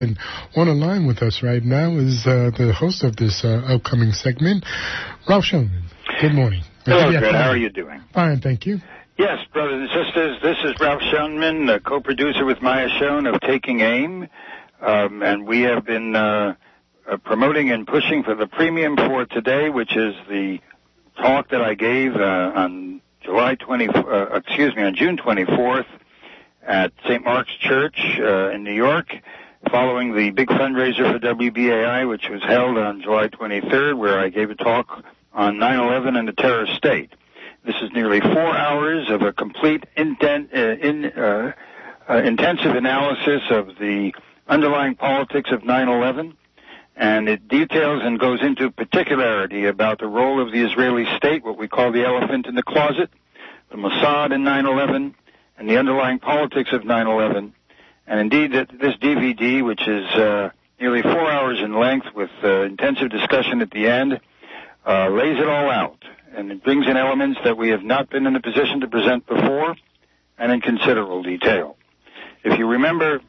And on a line with us right now is the host of this upcoming segment, Ralph Schoenman. Good morning. Hello, Fred. How are you doing? Fine, thank you. Yes, brothers and sisters, this is Ralph Schoenman, co-producer with Maya Schoen of Taking Aim, and we have been promoting and pushing for the premium for today, which is the talk that I gave on June 24th at St. Mark's Church in New York, following the big fundraiser for WBAI, which was held on July 23rd, where I gave a talk on 9/11 and the terror state. This is nearly 4 hours of a complete intensive analysis of the underlying politics of 9/11, and it details and goes into particularity about the role of the Israeli state, what we call the elephant in the closet, the Mossad in 9/11, and the underlying politics of 9/11. And indeed, this DVD, which is nearly 4 hours in length with intensive discussion at the end, lays it all out. And it brings in elements that we have not been in a position to present before, and in considerable detail. If you remember,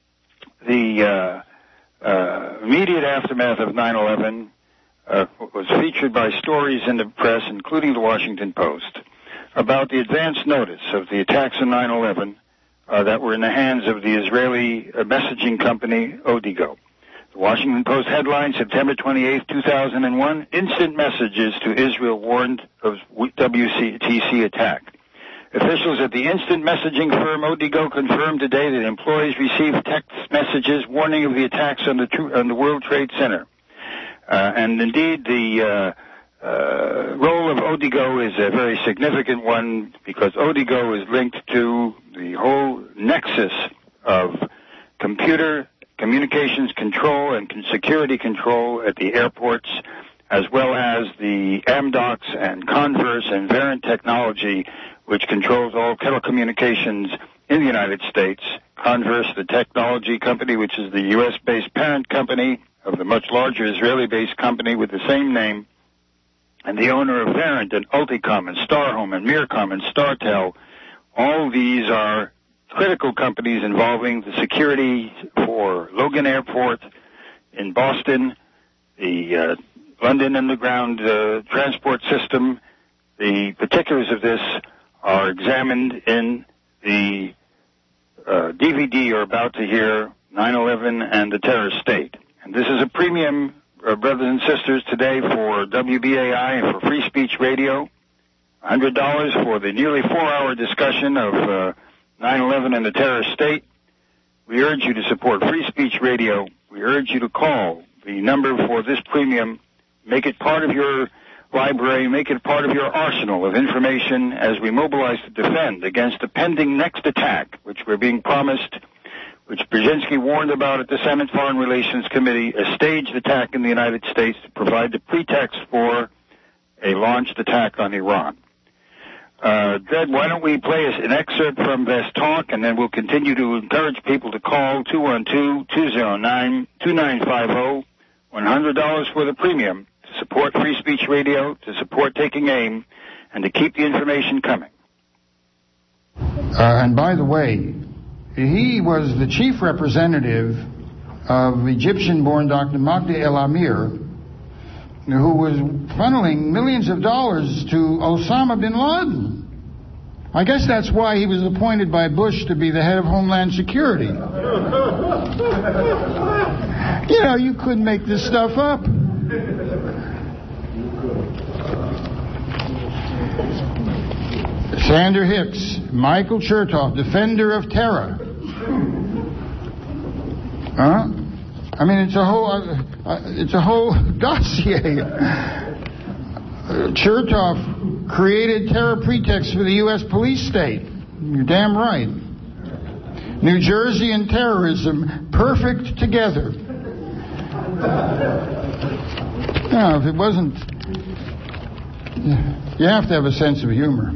the immediate aftermath of 9/11 was featured by stories in the press, including the Washington Post, about the advance notice of the attacks on 9/11 that were in the hands of the Israeli messaging company Odigo. The Washington Post headline, September 28, 2001, instant messages to Israel warned of WTC attack. Officials at the instant messaging firm Odigo confirmed today that employees received text messages warning of the attacks on the World Trade Center. And indeed, the role of Odigo is a very significant one, because Odigo is linked to the whole nexus of computer communications control and security control at the airports, as well as the Amdocs and Converse and Verint technology, which controls all telecommunications in the United States. Converse, the technology company, which is the U.S.-based parent company of the much larger Israeli-based company with the same name, and the owner of Verint and Ulticom and Starhome and Mircom and Startel. All these are critical companies involving the security for Logan Airport in Boston, the London Underground transport system. The particulars of this are examined in the DVD you're about to hear, 9/11 and the Terror State. And this is a premium, brothers and sisters, today for WBAI and for Free Speech Radio. $100 for the nearly 4-hour discussion of 9/11 and the Terror State. We urge you to support Free Speech Radio. We urge you to call the number for this premium. Make it part of your library. Make it part of your arsenal of information as we mobilize to defend against the pending next attack, which we're being promised, which Brzezinski warned about at the Senate Foreign Relations Committee, a staged attack in the United States to provide the pretext for a launched attack on Iran. Dred, why don't we play an excerpt from this talk, and then we'll continue to encourage people to call 212-209-2950, $100 for the premium, to support Free Speech Radio, to support Taking Aim, and to keep the information coming. And by the way, he was the chief representative of Egyptian-born Dr. Magda El-Amir, who was funneling millions of dollars to Osama bin Laden. I guess that's why he was appointed by Bush to be the head of Homeland Security. You know, you couldn't make this stuff up. Sander Hicks, Michael Chertoff, defender of terror. Huh? I mean, it's a whole dossier. Chertoff created terror pretexts for the U.S. police state. You're damn right. New Jersey and terrorism, perfect together. Now, if it wasn't, you have to have a sense of humor.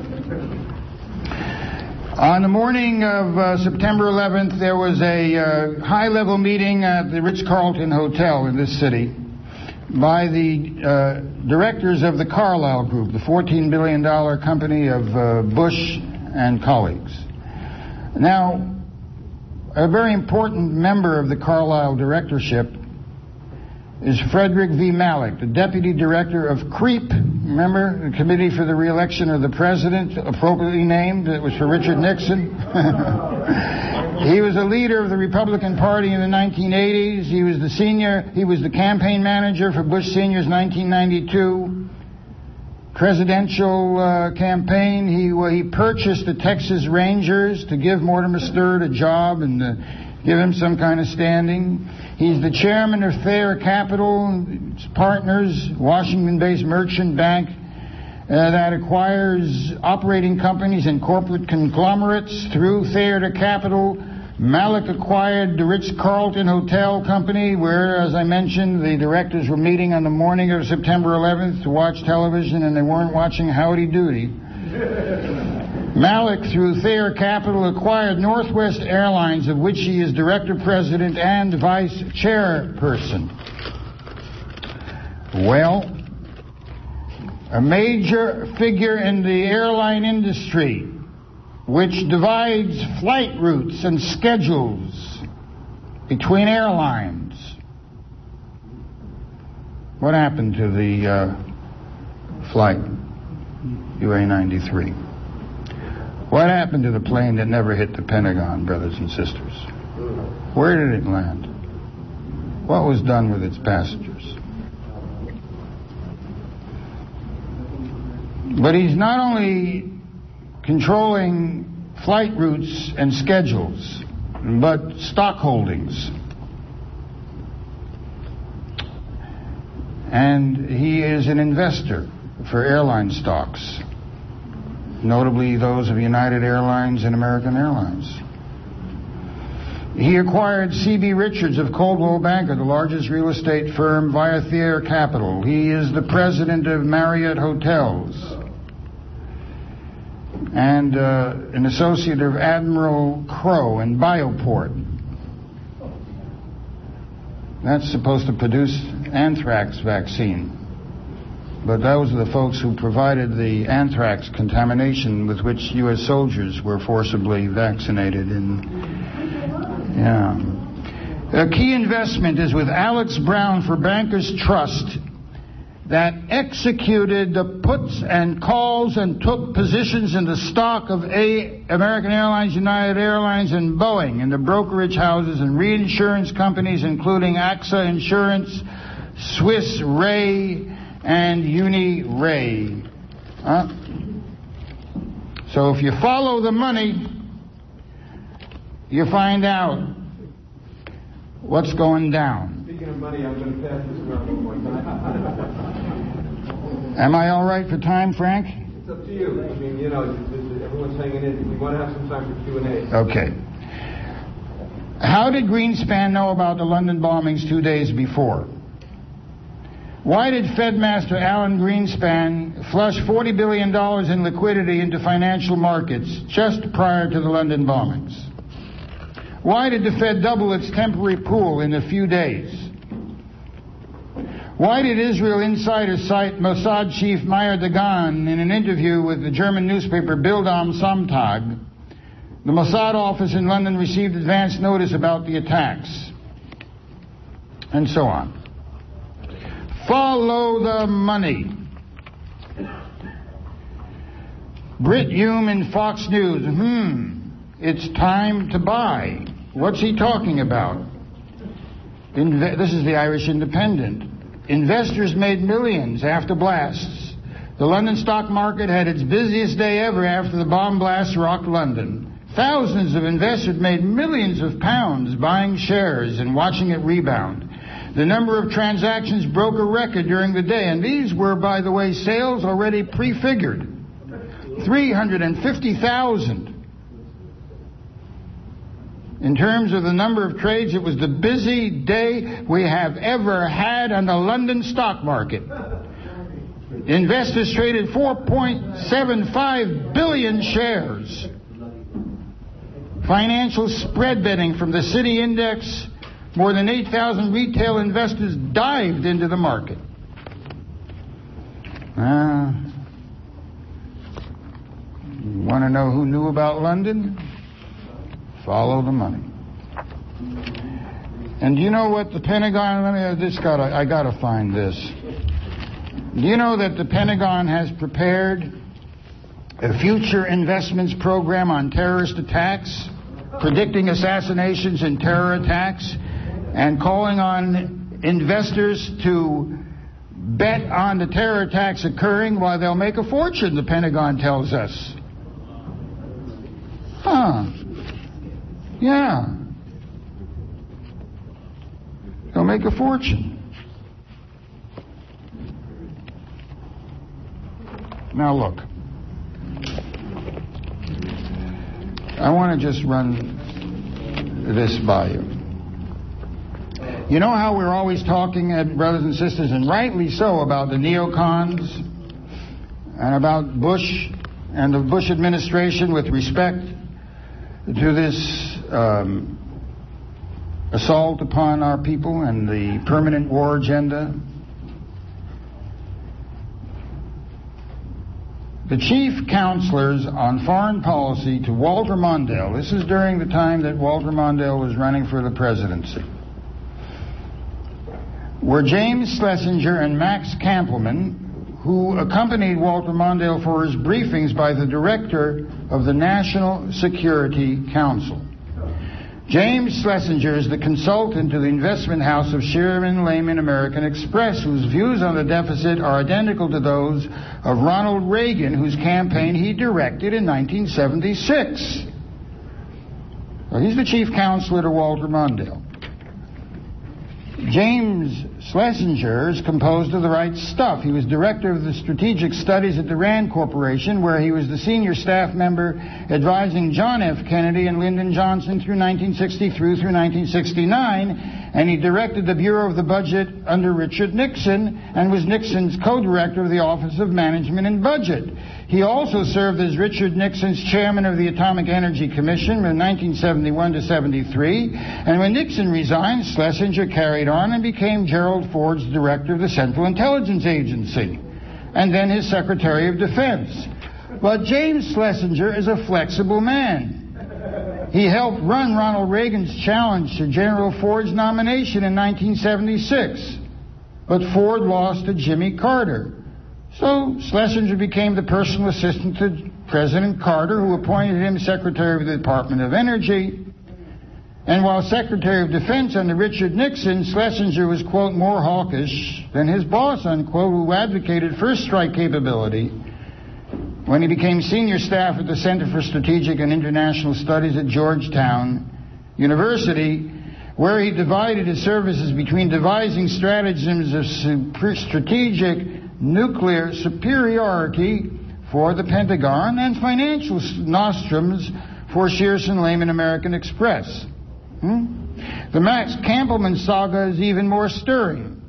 On the morning of September 11th, there was a high-level meeting at the Ritz-Carlton Hotel in this city by the directors of the Carlyle Group, the $14 billion company of Bush and colleagues. Now, a very important member of the Carlyle directorship is Frederick V. Malek, the deputy director of CREEP. Remember, the Committee for the Re-election of the President, appropriately named. It was for Richard Nixon. He was a leader of the Republican Party in the 1980s. He was the campaign manager for Bush Sr.'s 1992 presidential campaign. He purchased the Texas Rangers to give Mortimer Sturt a job and give him some kind of standing. He's the chairman of Thayer Capital Partners, Washington-based merchant bank that acquires operating companies and corporate conglomerates through Thayer Capital. Malek acquired the Ritz-Carlton Hotel Company, where, as I mentioned, the directors were meeting on the morning of September 11th to watch television, and they weren't watching Howdy Doody. Malek, through Thayer Capital, acquired Northwest Airlines, of which he is director, president, and vice chairperson. Well, a major figure in the airline industry, which divides flight routes and schedules between airlines. What happened to the flight UA-93? What happened to the plane that never hit the Pentagon, brothers and sisters? Where did it land? What was done with its passengers? But he's not only controlling flight routes and schedules, but stock holdings. And he is an investor for airline stocks, notably those of United Airlines and American Airlines. He acquired C.B. Richards of Coldwell Banker, the largest real estate firm, via Thayer Capital. He is the president of Marriott Hotels and an associate of Admiral Crowe and Bioport. That's supposed to produce anthrax vaccine. But those are the folks who provided the anthrax contamination with which U.S. soldiers were forcibly vaccinated. A key investment is with Alex Brown for Bankers Trust, that executed the puts and calls and took positions in the stock of American Airlines, United Airlines, and Boeing, and the brokerage houses and reinsurance companies, including AXA Insurance, Swiss Re, and Uni Re. So if you follow the money, you find out what's going down. Speaking of money, I'm going to pass this around one more time. Am I all right for time, Frank? It's up to you. I mean, you know, everyone's hanging in. We want to have some time for Q&A. Okay. How did Greenspan know about the London bombings 2 days before? Why did Fedmaster Alan Greenspan flush $40 billion in liquidity into financial markets just prior to the London bombings? Why did the Fed double its temporary pool in a few days? Why did Israel Insider cite Mossad chief Meir Dagan in an interview with the German newspaper Bild am Sonntag? The Mossad office in London received advance notice about the attacks, and so on. Follow the money. Brit Hume in Fox News. It's time to buy. What's he talking about? This is the Irish Independent. Investors made millions after blasts. The London stock market had its busiest day ever after the bomb blasts rocked London. Thousands of investors made millions of pounds buying shares and watching it rebound. The number of transactions broke a record during the day, and these were, by the way, sales already prefigured. 350,000. In terms of the number of trades, it was the busy day we have ever had on the London stock market. Investors traded 4.75 billion shares. Financial spread betting from the City Index, more than 8,000 retail investors dived into the market. Want to know who knew about London? Follow the money. And do you know what the Pentagon... I got to find this. Do you know that the Pentagon has prepared a future investments program on terrorist attacks, predicting assassinations and terror attacks, and calling on investors to bet on the terror attacks occurring while they'll make a fortune, the Pentagon tells us. Yeah. They'll make a fortune. Now look. I want to just run this by you. You know how we're always talking, brothers and sisters, and rightly so, about the neocons and about Bush and the Bush administration with respect to this assault upon our people and the permanent war agenda? The chief counselors on foreign policy to Walter Mondale, this is during the time that Walter Mondale was running for the presidency, were James Schlesinger and Max Kampelman, who accompanied Walter Mondale for his briefings by the director of the National Security Council. James Schlesinger is the consultant to the investment house of Sherman Lehman American Express, whose views on the deficit are identical to those of Ronald Reagan, whose campaign he directed in 1976. Well, he's the chief counselor to Walter Mondale. James Schlesinger is composed of the right stuff. He was director of the strategic studies at the Rand Corporation, where he was the senior staff member advising John F. Kennedy and Lyndon Johnson through 1963 through 1969, and he directed the Bureau of the Budget under Richard Nixon and was Nixon's co-director of the Office of Management and Budget. He also served as Richard Nixon's chairman of the Atomic Energy Commission from 1971 to 73, and when Nixon resigned, Schlesinger carried on and became Gerald Ford's director of the Central Intelligence Agency, and then his Secretary of Defense. But James Schlesinger is a flexible man. He helped run Ronald Reagan's challenge to General Ford's nomination in 1976, but Ford lost to Jimmy Carter. So Schlesinger became the personal assistant to President Carter, who appointed him Secretary of the Department of Energy. And while Secretary of Defense under Richard Nixon, Schlesinger was, quote, more hawkish than his boss, unquote, who advocated first strike capability. When he became senior staff at the Center for Strategic and International Studies at Georgetown University, where he divided his services between devising stratagems of strategic nuclear superiority for the Pentagon and financial nostrums for Shearson Lehman American Express. The Max Kampelman saga is even more stirring.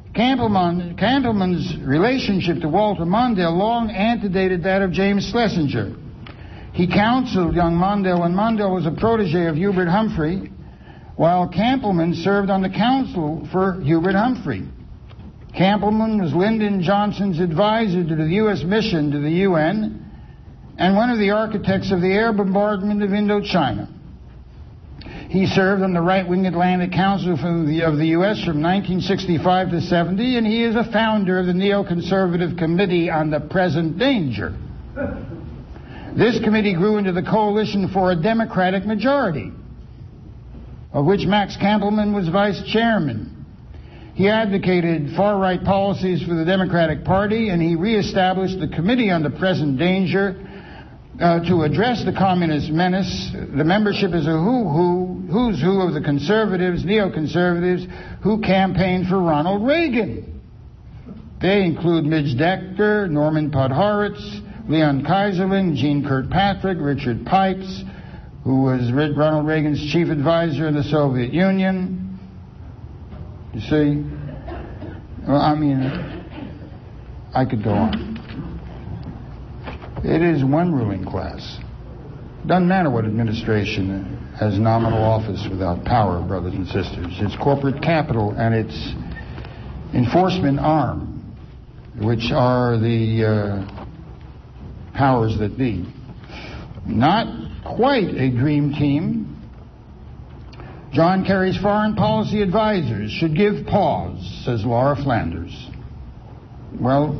Kampelman's relationship to Walter Mondale long antedated that of James Schlesinger. He counseled young Mondale when Mondale was a protege of Hubert Humphrey, while Kampelman served on the council for Hubert Humphrey. Kampelman was Lyndon Johnson's advisor to the U.S. mission to the UN and one of the architects of the air bombardment of Indochina. He served on the right-wing Atlantic Council of the U.S. from 1965 to 70, and he is a founder of the Neoconservative Committee on the Present Danger. This committee grew into the Coalition for a Democratic Majority, of which Max Kampelman was vice chairman. He advocated far-right policies for the Democratic Party, and he reestablished the Committee on the Present Danger to address the communist menace. The membership is a who's who of the conservatives, neoconservatives, who campaigned for Ronald Reagan. They include Midge Decter, Norman Podhoretz, Leon Kaiserling, Jean Kirkpatrick, Richard Pipes, who was Ronald Reagan's chief advisor in the Soviet Union. You see? Well, I mean, I could go on. It is one ruling class. Doesn't matter what administration has nominal office without power, brothers and sisters. It's corporate capital and its enforcement arm, which are the powers that be. Not quite a dream team. John Kerry's foreign policy advisors should give pause, says Laura Flanders. Well,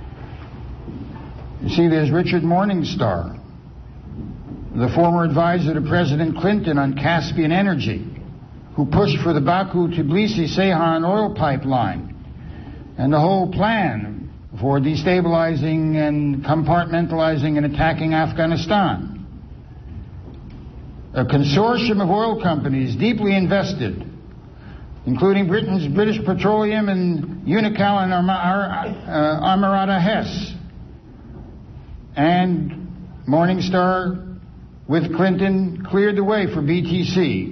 you see, there's Richard Morningstar, the former advisor to President Clinton on Caspian Energy, who pushed for the Baku-Tbilisi-Ceyhan oil pipeline and the whole plan for destabilizing and compartmentalizing and attacking Afghanistan. A consortium of oil companies deeply invested, including British Petroleum and Unocal and Amerada Hess, and Morningstar with Clinton cleared the way for BTC.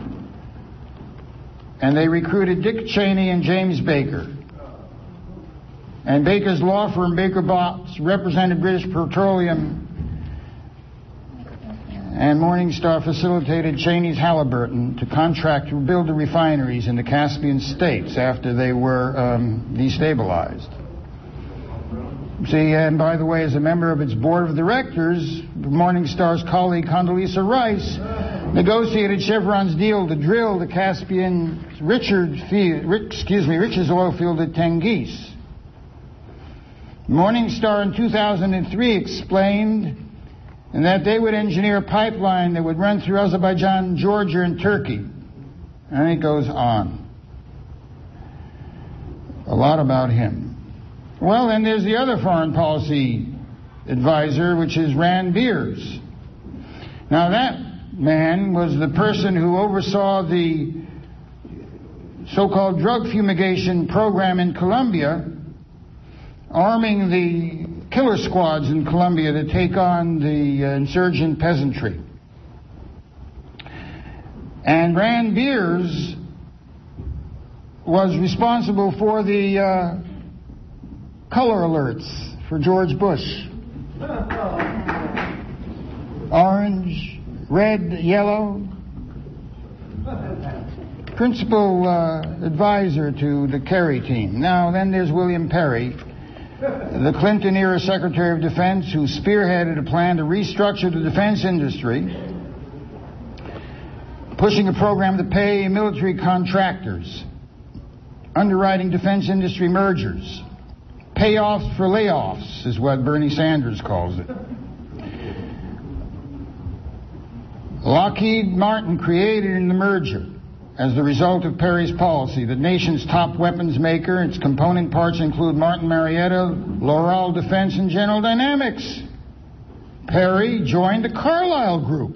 And they recruited Dick Cheney and James Baker. And Baker's law firm, Baker Botts, represented British Petroleum, and Morningstar facilitated Cheney's Halliburton to contract to build the refineries in the Caspian states after they were destabilized. See, and by the way, as a member of its board of directors, Morningstar's colleague Condoleezza Rice negotiated Chevron's deal to drill the Caspian Rich's oil field at Tengiz. Morningstar in 2003 explained that they would engineer a pipeline that would run through Azerbaijan, Georgia, and Turkey. And it goes on. A lot about him. Well, then there's the other foreign policy advisor, which is Rand Beers. Now, that man was the person who oversaw the so-called drug fumigation program in Colombia, arming the killer squads in Colombia to take on the insurgent peasantry. And Rand Beers was responsible for the color alerts for George Bush. Orange, red, yellow. Principal advisor to the Kerry team. Now, then there's William Perry, the Clinton-era Secretary of Defense, who spearheaded a plan to restructure the defense industry, pushing a program to pay military contractors, underwriting defense industry mergers, payoffs for layoffs is what Bernie Sanders calls it. Lockheed Martin created in the merger, as the result of Perry's policy, the nation's top weapons maker. Its component parts include Martin Marietta, Loral Defense, and General Dynamics. Perry joined the Carlyle Group.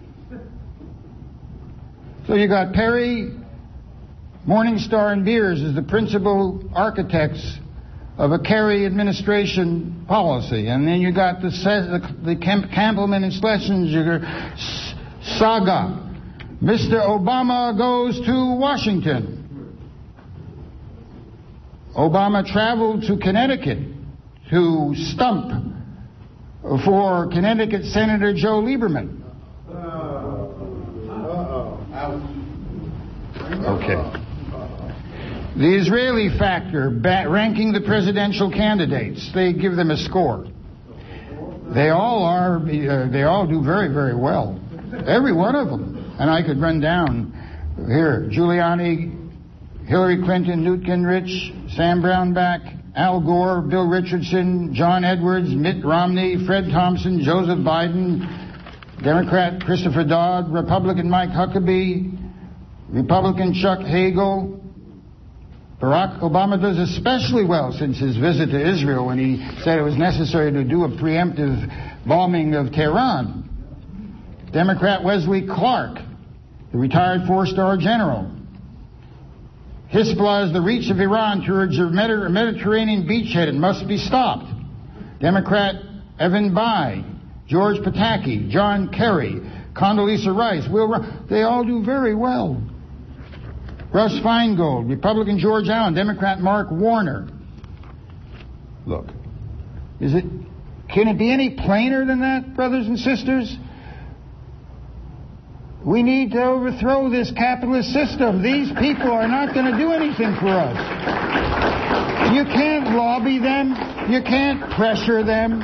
So you got Perry, Morningstar, and Beers as the principal architects of a Kerry administration policy. And then you got the Campbellman and Schlesinger saga. Mr. Obama goes to Washington. Obama traveled to Connecticut to stump for Connecticut Senator Joe Lieberman. Okay. The Israeli factor, ranking the presidential candidates, they give them a score. They all do very, very well. Every one of them. And I could run down here: Giuliani, Hillary Clinton, Newt Gingrich, Sam Brownback, Al Gore, Bill Richardson, John Edwards, Mitt Romney, Fred Thompson, Joseph Biden, Democrat Christopher Dodd, Republican Mike Huckabee, Republican Chuck Hagel. Barack Obama does especially well since his visit to Israel, when he said it was necessary to do a preemptive bombing of Tehran. Democrat Wesley Clark, the retired four-star general. Hezbollah is the reach of Iran towards a Mediterranean beachhead. It must be stopped. Democrat Evan Bayh, George Pataki, John Kerry, Condoleezza Rice, they all do very well. Russ Feingold, Republican George Allen, Democrat Mark Warner. Look, can it be any plainer than that, brothers and sisters? We need to overthrow this capitalist system. These people are not going to do anything for us. You can't lobby them. You can't pressure them.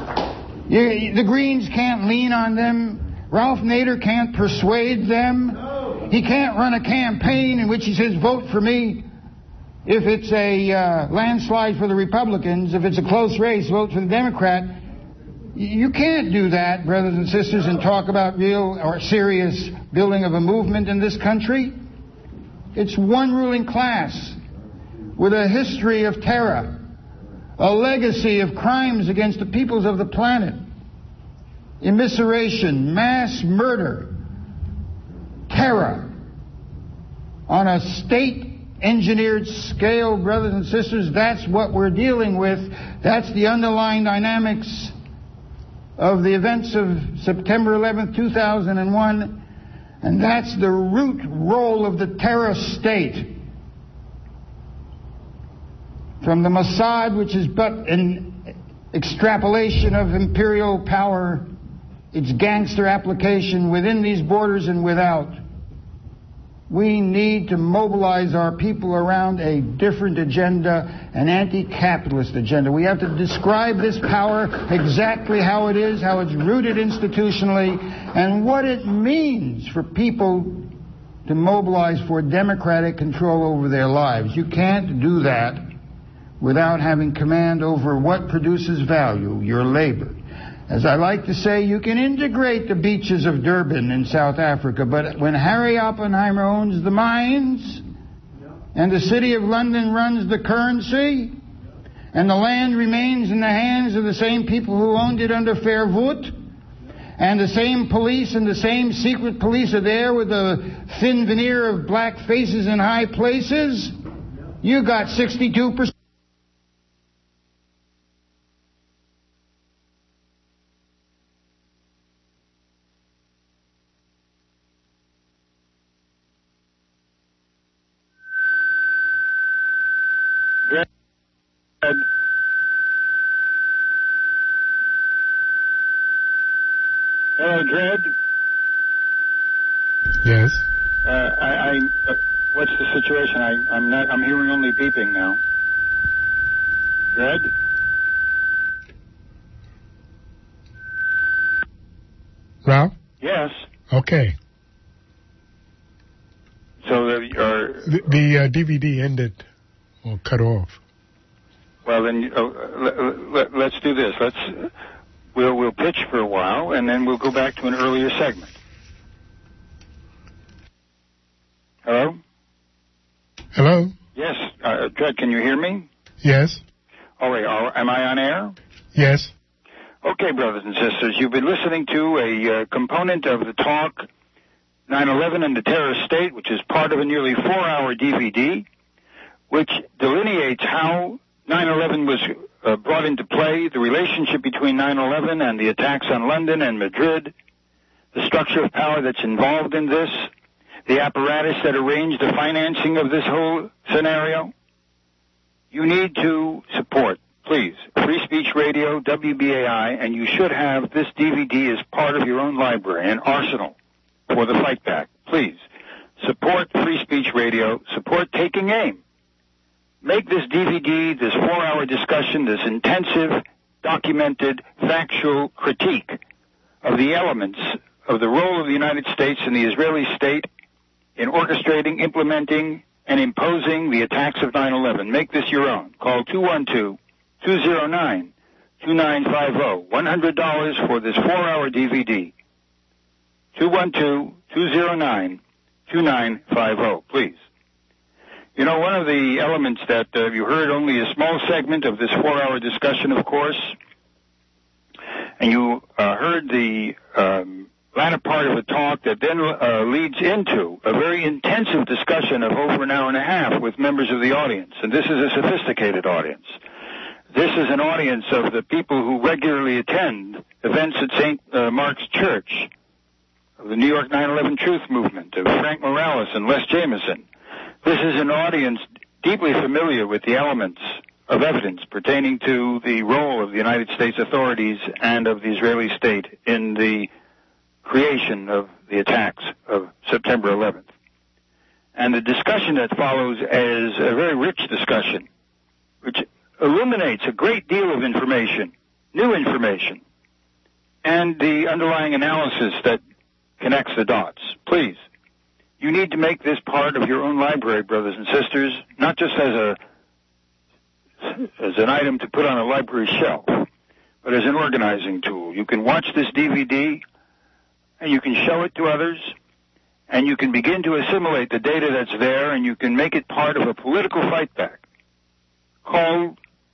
The Greens can't lean on them. Ralph Nader can't persuade them. He can't run a campaign in which he says, vote for me if it's a landslide for the Republicans. If it's a close race, vote for the Democrat. You can't do that, brothers and sisters, and talk about real or serious building of a movement in this country. It's one ruling class with a history of terror, a legacy of crimes against the peoples of the planet, immiseration, mass murder, terror on a state-engineered scale, brothers and sisters. That's what we're dealing with. That's the underlying dynamics of the events of September 11th, 2001, and that's the root role of the terror state. From the Mossad, which is but an extrapolation of imperial power, its gangster application within these borders and without. We need to mobilize our people around a different agenda, an anti-capitalist agenda. We have to describe this power exactly how it is, how it's rooted institutionally, and what it means for people to mobilize for democratic control over their lives. You can't do that without having command over what produces value, your labor. As I like to say, you can integrate the beaches of Durban in South Africa, but when Harry Oppenheimer owns the mines, and the city of London runs the currency, and the land remains in the hands of the same people who owned it under Verwoerd, and the same police and the same secret police are there with a thin veneer of black faces in high places, you got 62%. Hello, Dred. Yes. What's the situation? I'm hearing only beeping now. Dred? Ralph? Yes. Okay. So the DVD ended or cut off. Well, then let's do this. We'll pitch for a while, and then we'll go back to an earlier segment. Hello? Hello? Yes. Dred, can you hear me? Yes. All right. Am I on air? Yes. Okay, brothers and sisters, you've been listening to a component of the talk 9/11 and the Terror State, which is part of a nearly 4-hour DVD, which delineates how 9/11 was brought into play, the relationship between 9/11 and the attacks on London and Madrid, the structure of power that's involved in this, the apparatus that arranged the financing of this whole scenario. You need to support, please, Free Speech Radio, WBAI, and you should have this DVD as part of your own library, an arsenal for the fight back. Please, support Free Speech Radio, support Taking Aim. Make this DVD, this 4-hour discussion, this intensive, documented, factual critique of the elements of the role of the United States and the Israeli state in orchestrating, implementing, and imposing the attacks of 9/11. Make this your own. Call 212-209-2950. $100 for this 4-hour DVD. 212-209-2950, please. You know, one of the elements that you heard only a small segment of this 4-hour discussion, of course, and you heard the latter part of a talk that then leads into a very intensive discussion of over an hour and a half with members of the audience. And this is a sophisticated audience. This is an audience of the people who regularly attend events at St. Mark's Church, of the New York 9/11 Truth Movement, of Frank Morales and Les Jameson. This is an audience deeply familiar with the elements of evidence pertaining to the role of the United States authorities and of the Israeli state in the creation of the attacks of September 11th. And the discussion that follows is a very rich discussion, which illuminates a great deal of information, new information, and the underlying analysis that connects the dots. Please, You need to make this part of your own library, brothers and sisters, not just as an item to put on a library shelf, but as an organizing tool. You can watch this DVD, and you can show it to others, and you can begin to assimilate the data that's there, and you can make it part of a political fight back. Call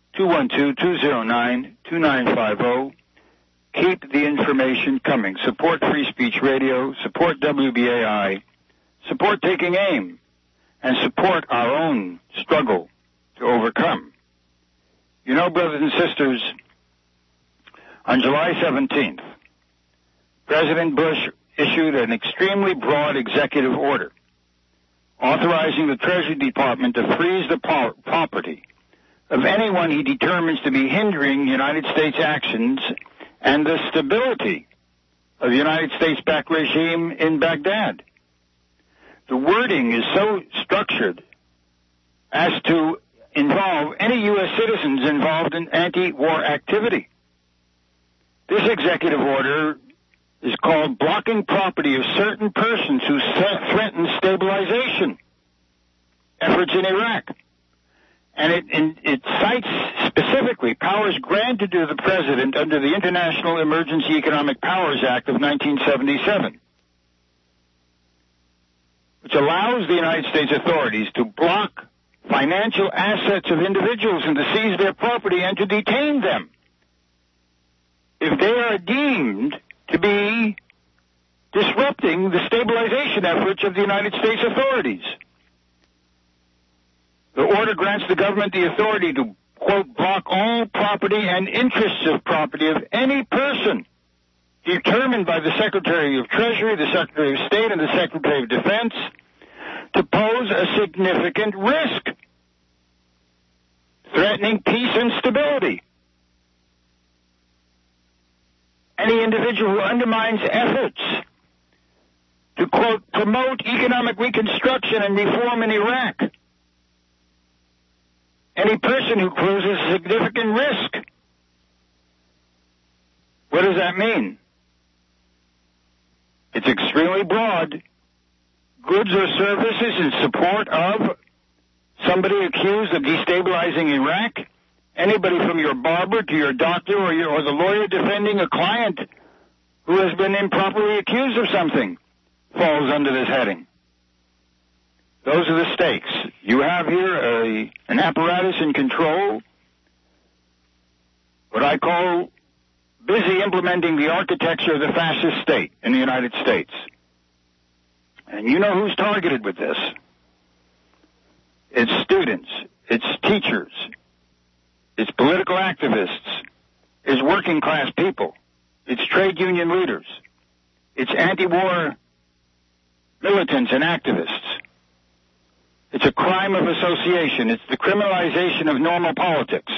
212-209-2950. Keep the information coming. Support Free Speech Radio, support WBAI, support Taking Aim, and support our own struggle to overcome. You know, brothers and sisters, on July 17th, President Bush issued an extremely broad executive order authorizing the Treasury Department to freeze the property of anyone he determines to be hindering United States actions and the stability of the United States-backed regime in Baghdad. The wording is so structured as to involve any U.S. citizens involved in anti-war activity. This executive order is called blocking property of certain persons who threaten stabilization efforts in Iraq. And it cites specifically powers granted to the President under the International Emergency Economic Powers Act of 1977, which allows the United States authorities to block financial assets of individuals and to seize their property and to detain them if they are deemed to be disrupting the stabilization efforts of the United States authorities. The order grants the government the authority to, quote, block all property and interests of property of any person determined by the Secretary of Treasury, the Secretary of State, and the Secretary of Defense to pose a significant risk, threatening peace and stability. Any individual who undermines efforts to, quote, promote economic reconstruction and reform in Iraq. Any person who poses significant risk. What does that mean? It's extremely broad. Goods or services in support of somebody accused of destabilizing Iraq. Anybody from your barber to your doctor or the lawyer defending a client who has been improperly accused of something falls under this heading. Those are the stakes. You have here an apparatus in control, what I call busy implementing the architecture of the fascist state in the United States. And you know who's targeted with this. It's students, it's teachers, it's political activists, it's working class people, it's trade union leaders, it's anti-war militants and activists. It's a crime of association. It's the criminalization of normal politics.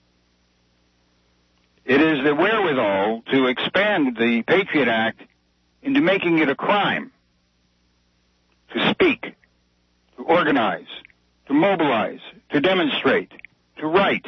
It is the wherewithal to expand the Patriot Act into making it a crime to speak, to organize, to mobilize, to demonstrate, to write.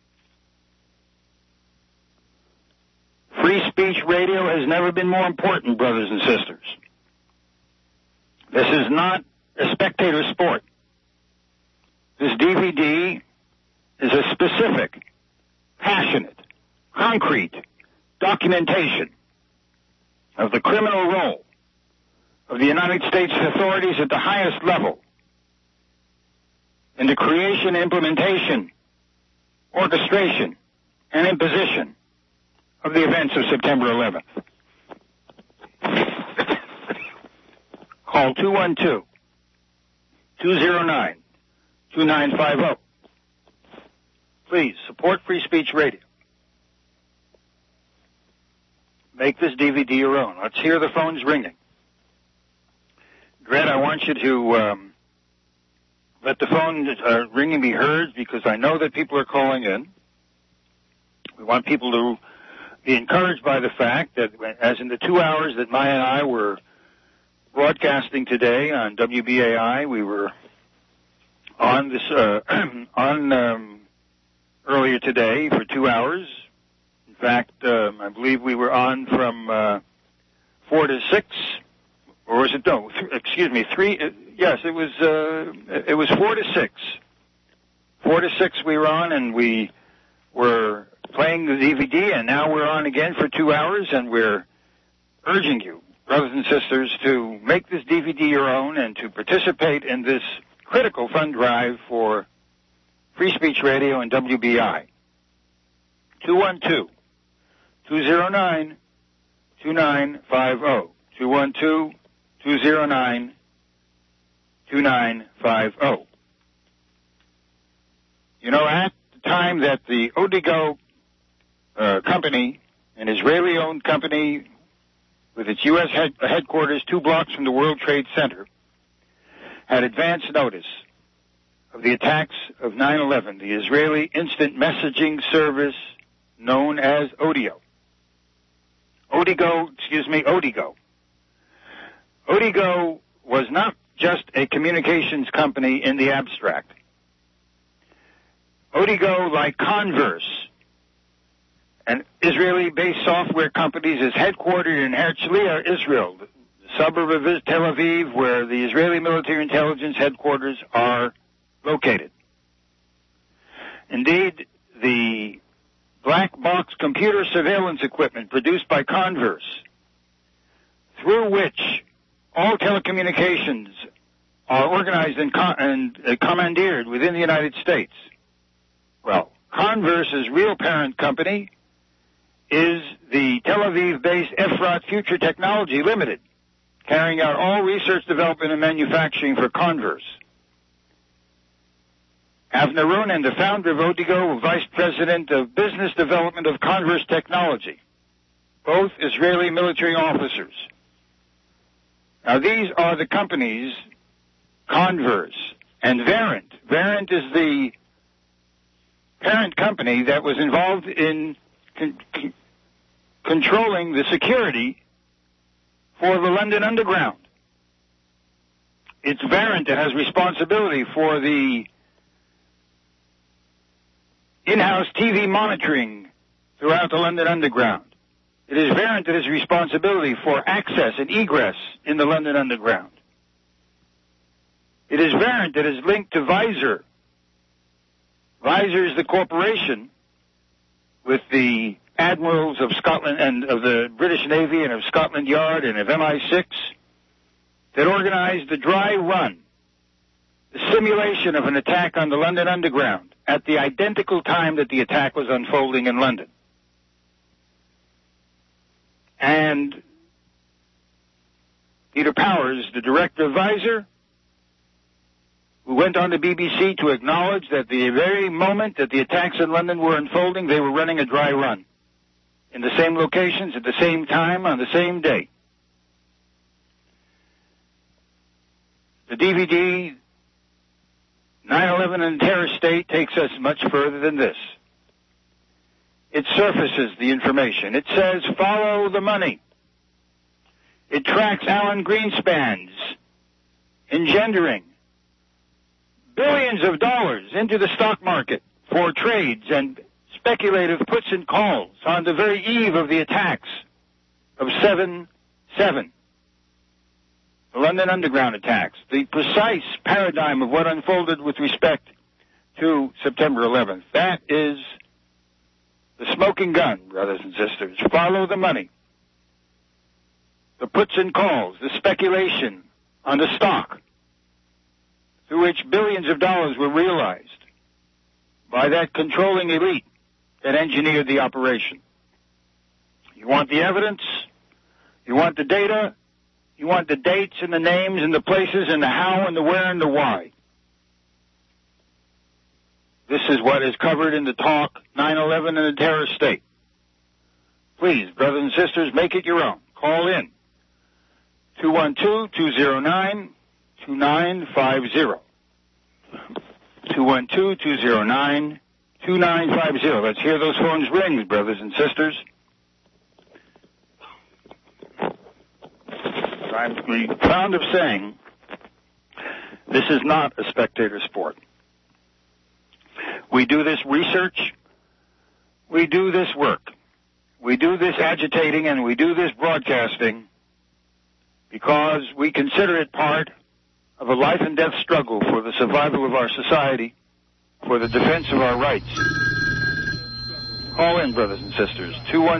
Free speech radio has never been more important, brothers and sisters. This is not a spectator sport. This DVD is a specific, passionate, concrete documentation of the criminal role of the United States authorities at the highest level in the creation, implementation, orchestration, and imposition of the events of September 11th. Call 212-209-2950. Please support Free Speech Radio. Make this DVD your own. Let's hear the phones ringing. Grant, I want you to let the phone ringing be heard because I know that people are calling in. We want people to be encouraged by the fact that, as in the 2 hours that Maya and I were broadcasting today on WBAI, we were on this earlier today for 2 hours. In fact, I believe we were on from 4 to 6 or was it, no, excuse me, 3, yes, it was 4 to 6. 4 to 6 we were on, and we were playing the DVD, and now we're on again for 2 hours, and we're urging you, brothers and sisters, to make this DVD your own and to participate in this critical fund drive for Free Speech Radio and WBI. 212-209-2950. 212-209-2950. You know, at the time that the Odigo company, an Israeli-owned company with its U.S. headquarters 2 blocks from the World Trade Center, had advance notice of the attacks of 9/11, the Israeli instant messaging service known as Odigo. Odigo. Odigo was not just a communications company in the abstract. Odigo, like Converse, an Israeli-based software company, is headquartered in Herzliya, Israel, the suburb of Tel Aviv, where the Israeli military intelligence headquarters are located. Indeed, the black box computer surveillance equipment produced by Converse, through which all telecommunications are organized and commandeered within the United States. Well, Converse's real parent company is the Tel Aviv-based Efrat Future Technology Limited, carrying out all research, development, and manufacturing for Converse. Avner Ronen, the founder of Odigo, vice president of business development of Converse Technology, both Israeli military officers. Now, these are the companies, Converse and Verint. Verint is the parent company that was involved in controlling the security for the London Underground. It's Verint that has responsibility for the in-house TV monitoring throughout the London Underground. It is Verint that has responsibility for access and egress in the London Underground. It is Verint that is linked to Visor. Visor is the corporation with the admirals of Scotland and of the British Navy and of Scotland Yard and of MI6 that organized the dry run, the simulation of an attack on the London Underground at the identical time that the attack was unfolding in London. And Peter Powers, the director of Visor, who went on the BBC to acknowledge that the very moment that the attacks in London were unfolding, they were running a dry run in the same locations, at the same time, on the same day. The DVD 9/11 and Terror State takes us much further than this. It surfaces the information. It says, follow the money. It tracks Alan Greenspan's engendering billions of dollars into the stock market for trades and speculative puts and calls on the very eve of the attacks of 7/7. The London Underground attacks, the precise paradigm of what unfolded with respect to September 11th. That is the smoking gun, brothers and sisters. Follow the money. The puts and calls, the speculation on the stock, through which billions of dollars were realized by that controlling elite that engineered the operation. You want the evidence? You want the data? You want the dates and the names and the places and the how and the where and the why. This is what is covered in the talk, 9/11 and the Terror State. Please, brothers and sisters, make it your own. Call in. 212-209-2950. 212-209-2950. Let's hear those phones ring, brothers and sisters. I'm fond of saying this is not a spectator sport. We do this research, we do this work, we do this agitating, and we do this broadcasting because we consider it part of a life and death struggle for the survival of our society, for the defense of our rights. Call in, brothers and sisters,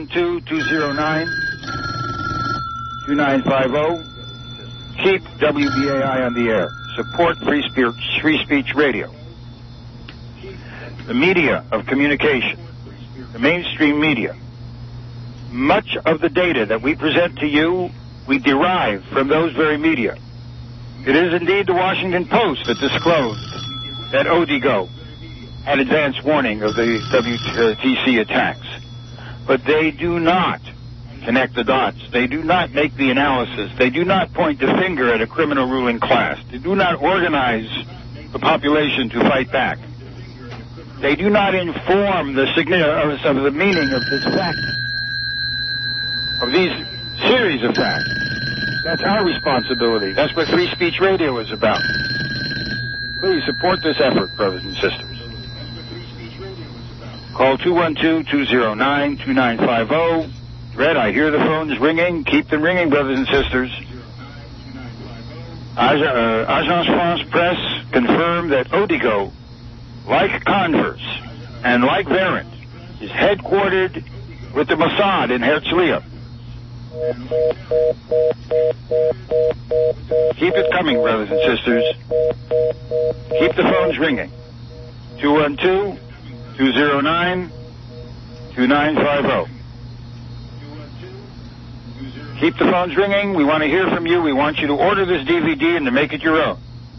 212-209-2950. Keep WBAI on the air. Support free speech radio. The media of communication, the mainstream media, much of the data that we present to you, we derive from those very media. It is indeed the Washington Post that disclosed that Odigo had advance warning of the WTC attacks. But they do not connect the dots. They do not make the analysis. They do not point the finger at a criminal ruling class. They do not organize the population to fight back. They do not inform the significance of the meaning of this fact, of these series of facts. That's our responsibility. That's what free speech radio is about. Please support this effort, brothers and sisters. Call 212-209-2950. Red, I hear the phones ringing. Keep them ringing, brothers and sisters. Agence France Presse confirmed that Odigo, like Converse and like Verint, is headquartered with the Mossad in Herzliya. Keep it coming, brothers and sisters. Keep the phones ringing. 212-209-2950. Keep the phones ringing. We want to hear from you. We want you to order this DVD and to make it your own.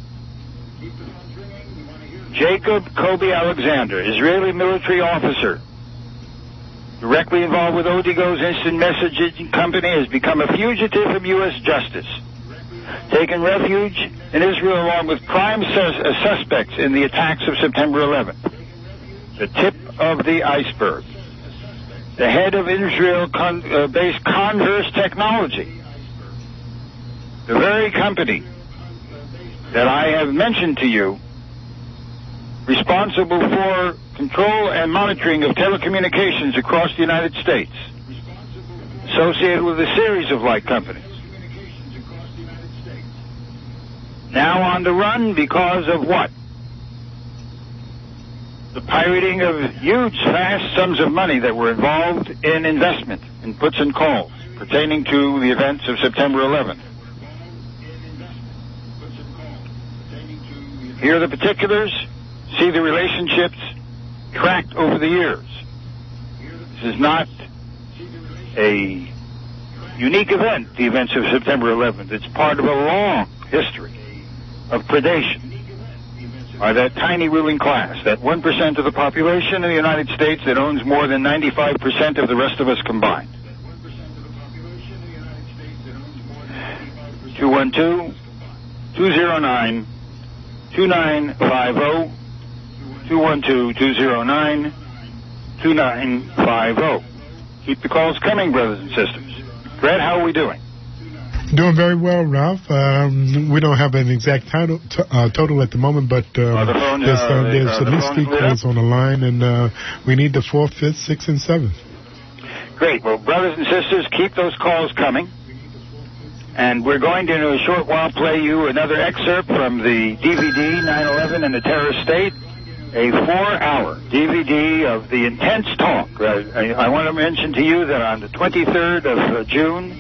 Jacob Kobe Alexander, Israeli military officer, directly involved with Odigo's instant messaging company, has become a fugitive from U.S. justice, taken refuge in Israel along with prime suspects in the attacks of September 11th. The tip of the iceberg. The head of Israel-based Converse Technology, the very company that I have mentioned to you, responsible for control and monitoring of telecommunications across the United States, associated with a series of like companies. Now on the run because of what? The pirating of huge, vast sums of money that were involved in investment, in puts and calls, pertaining to the events of September 11th. Here are the particulars. See the relationships tracked over the years. This is not a unique event, the events of September 11th. It's part of a long history of predation by that tiny ruling class, that 1% of the population in the United States that owns more than 95% of the rest of us combined. 212-209-2950. 212-209-2950. Keep the calls coming, brothers and sisters. Fred, how are we doing? Doing very well, Ralph. We don't have an exact total at the moment, but there's at least 3 calls on the line, and we need the 4th, 5th, 6th, and 7th. Great. Well, brothers and sisters, keep those calls coming. And we're going to, in a short while, play you another excerpt from the DVD 9/11 and the Terror State, a 4-hour DVD of the intense talk. I want to mention to you that on the 23rd of June,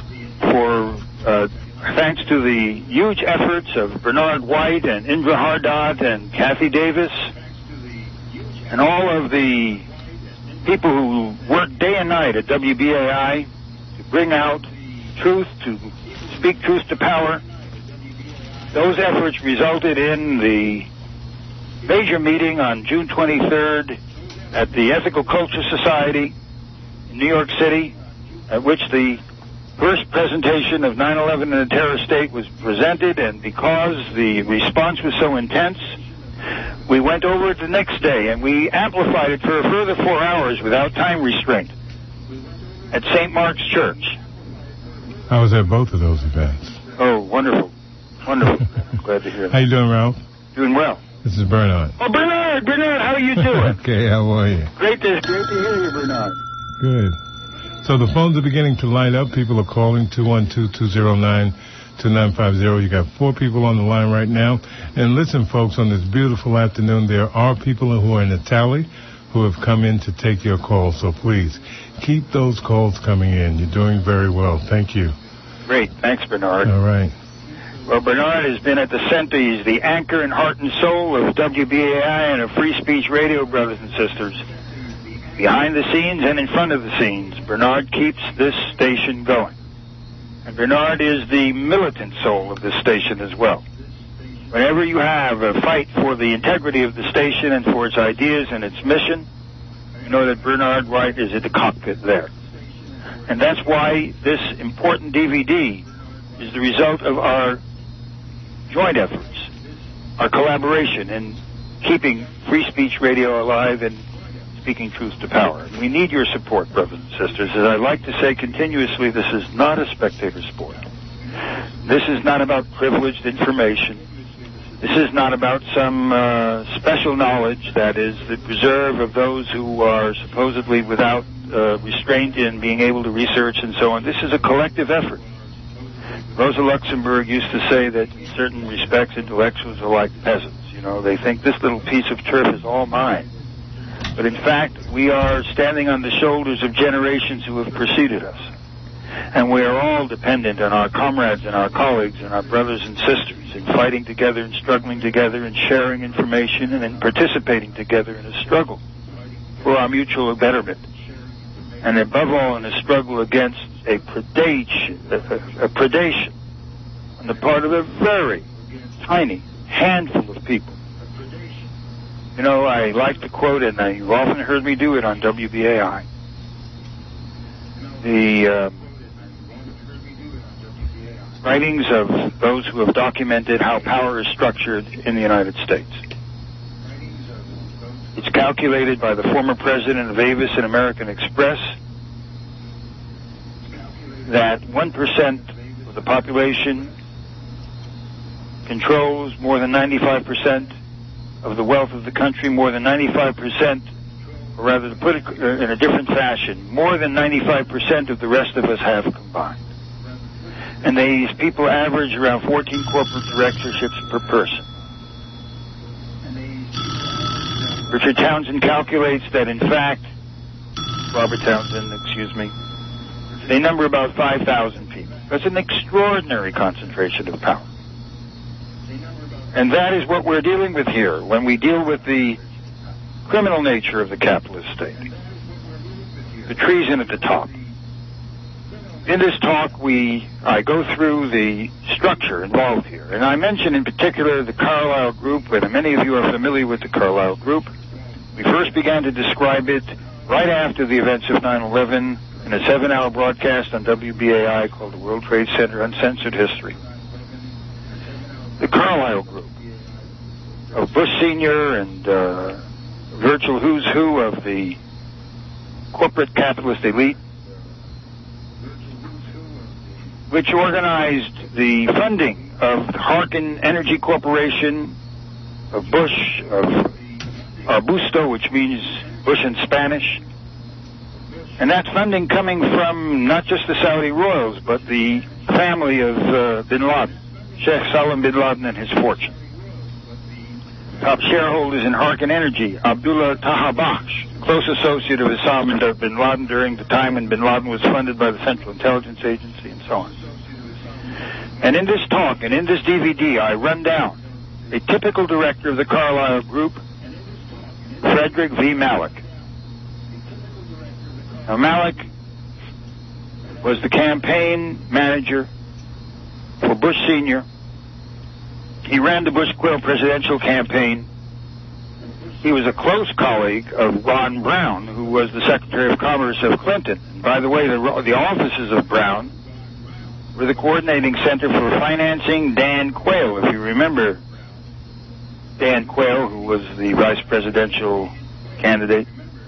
thanks to the huge efforts of Bernard White and Indra Hardad and Kathy Davis and all of the people who work day and night at WBAI to bring out truth, to speak truth to power, those efforts resulted in the major meeting on June 23rd at the Ethical Culture Society in New York City, at which the first presentation of 9/11 and the Terror State was presented, and because the response was so intense, we went over it the next day, and we amplified it for a further 4 hours without time restraint at St. Mark's Church. I was at both of those events. Oh, wonderful. Wonderful. Glad to hear that. How you doing, Ralph? Doing well. This is Bernard. Oh, Bernard, how are you doing? Okay, how are you? Great to hear you, Bernard. Good. So So the phones are beginning to light up. People are calling 212-209-2950. You got 4 people on the line right now. And listen, folks, on this beautiful afternoon, there are people who are in the tally who have come in to take your call. So please, keep those calls coming in. You're doing very well. Thank you. Great. Thanks, Bernard. All right. Well, Bernard has been at the center. He's the anchor and heart and soul of WBAI and of Free Speech Radio, brothers and sisters. Behind the scenes and in front of the scenes, Bernard keeps this station going. And Bernard is the militant soul of this station as well. Whenever you have a fight for the integrity of the station and for its ideas and its mission, you know that Bernard Wright is at the cockpit there. And that's why this important DVD is the result of our joint efforts, our collaboration in keeping Free Speech Radio alive and speaking truth to power. And we need your support, brothers and sisters. As I like to say continuously, this is not a spectator sport. This is not about privileged information. This is not about some special knowledge that is the preserve of those who are supposedly without restraint in being able to research and so on. This is a collective effort. Rosa Luxemburg used to say that in certain respects intellectuals are like peasants. You know, they think this little piece of turf is all mine. But in fact, we are standing on the shoulders of generations who have preceded us. And we are all dependent on our comrades and our colleagues and our brothers and sisters in fighting together and struggling together and sharing information and in participating together in a struggle for our mutual betterment. And above all, in a struggle against a predation on the part of a very tiny handful of people. You know, I like to quote, and you've often heard me do it on WBAI, the writings of those who have documented how power is structured in the United States. It's calculated by the former president of Avis and American Express that 1% of the population controls more than 95% of the wealth of the country, more than 95%, or rather to put it in a different fashion, more than 95% of the rest of us have combined. And these people average around 14 corporate directorships per person. Richard Townsend calculates that, in fact, Robert Townsend, they number about 5,000 people. That's an extraordinary concentration of power. And that is what we're dealing with here when we deal with the criminal nature of the capitalist state, the treason at the top. In this talk, I go through the structure involved here. And I mention in particular the Carlyle Group, and many of you are familiar with the Carlyle Group. We first began to describe it right after the events of 9/11 in a 7-hour broadcast on WBAI called the World Trade Center Uncensored History. The Carlyle Group of Bush Sr. and virtual who's who of the corporate capitalist elite, which organized the funding of Harkin Energy Corporation, of Bush, of Arbusto, which means Bush in Spanish. And that funding coming from not just the Saudi royals, but the family of bin Laden, Sheikh Salim bin Laden and his fortune. Top shareholders in Harkin Energy, Abdullah Taha Bakhsh, close associate of Osama bin Laden during the time when bin Laden was funded by the Central Intelligence Agency and so on. And in this talk and in this DVD, I run down a typical director of the Carlyle Group, Frederick V. Malik. Now, Malik was the campaign manager for Bush Sr. He ran the Bush-Quill presidential campaign. He was a close colleague of Ron Brown, who was the Secretary of Commerce of Clinton. And by the way, the offices of Brown were the coordinating center for financing Dan Quayle. If you remember Dan Quayle, who was the vice presidential candidate.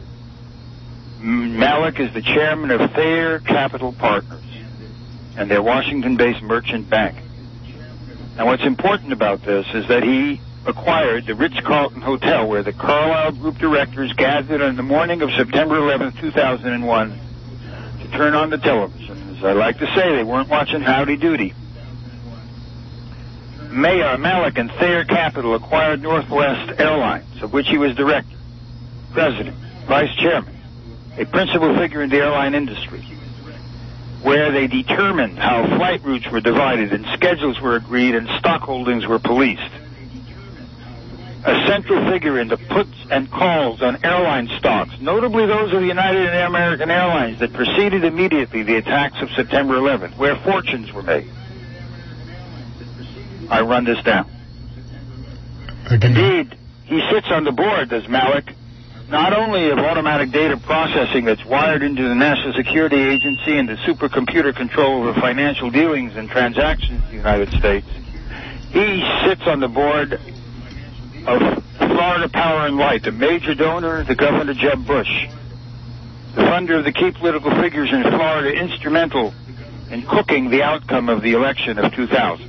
Malik is the chairman of Thayer Capital Partners and their Washington-based merchant bank. Now, what's important about this is that he acquired the Ritz-Carlton Hotel, where the Carlyle Group directors gathered on the morning of September 11, 2001, to turn on the television. As I like to say, they weren't watching Howdy Doody. Mayor Malik and Thayer Capital acquired Northwest Airlines, of which he was director, president, vice chairman, a principal figure in the airline industry, where they determined how flight routes were divided and schedules were agreed and stock holdings were policed. A central figure in the puts and calls on airline stocks, notably those of the United and American Airlines that preceded immediately the attacks of September 11th, where fortunes were made. I run this down. Indeed, he sits on the board, does Malik, not only of automatic data processing that's wired into the National Security Agency and the supercomputer control of financial dealings and transactions in the United States. He sits on the board of Florida Power and Light, the major donor, the Governor Jeb Bush, the funder of the key political figures in Florida, instrumental in cooking the outcome of the election of 2000.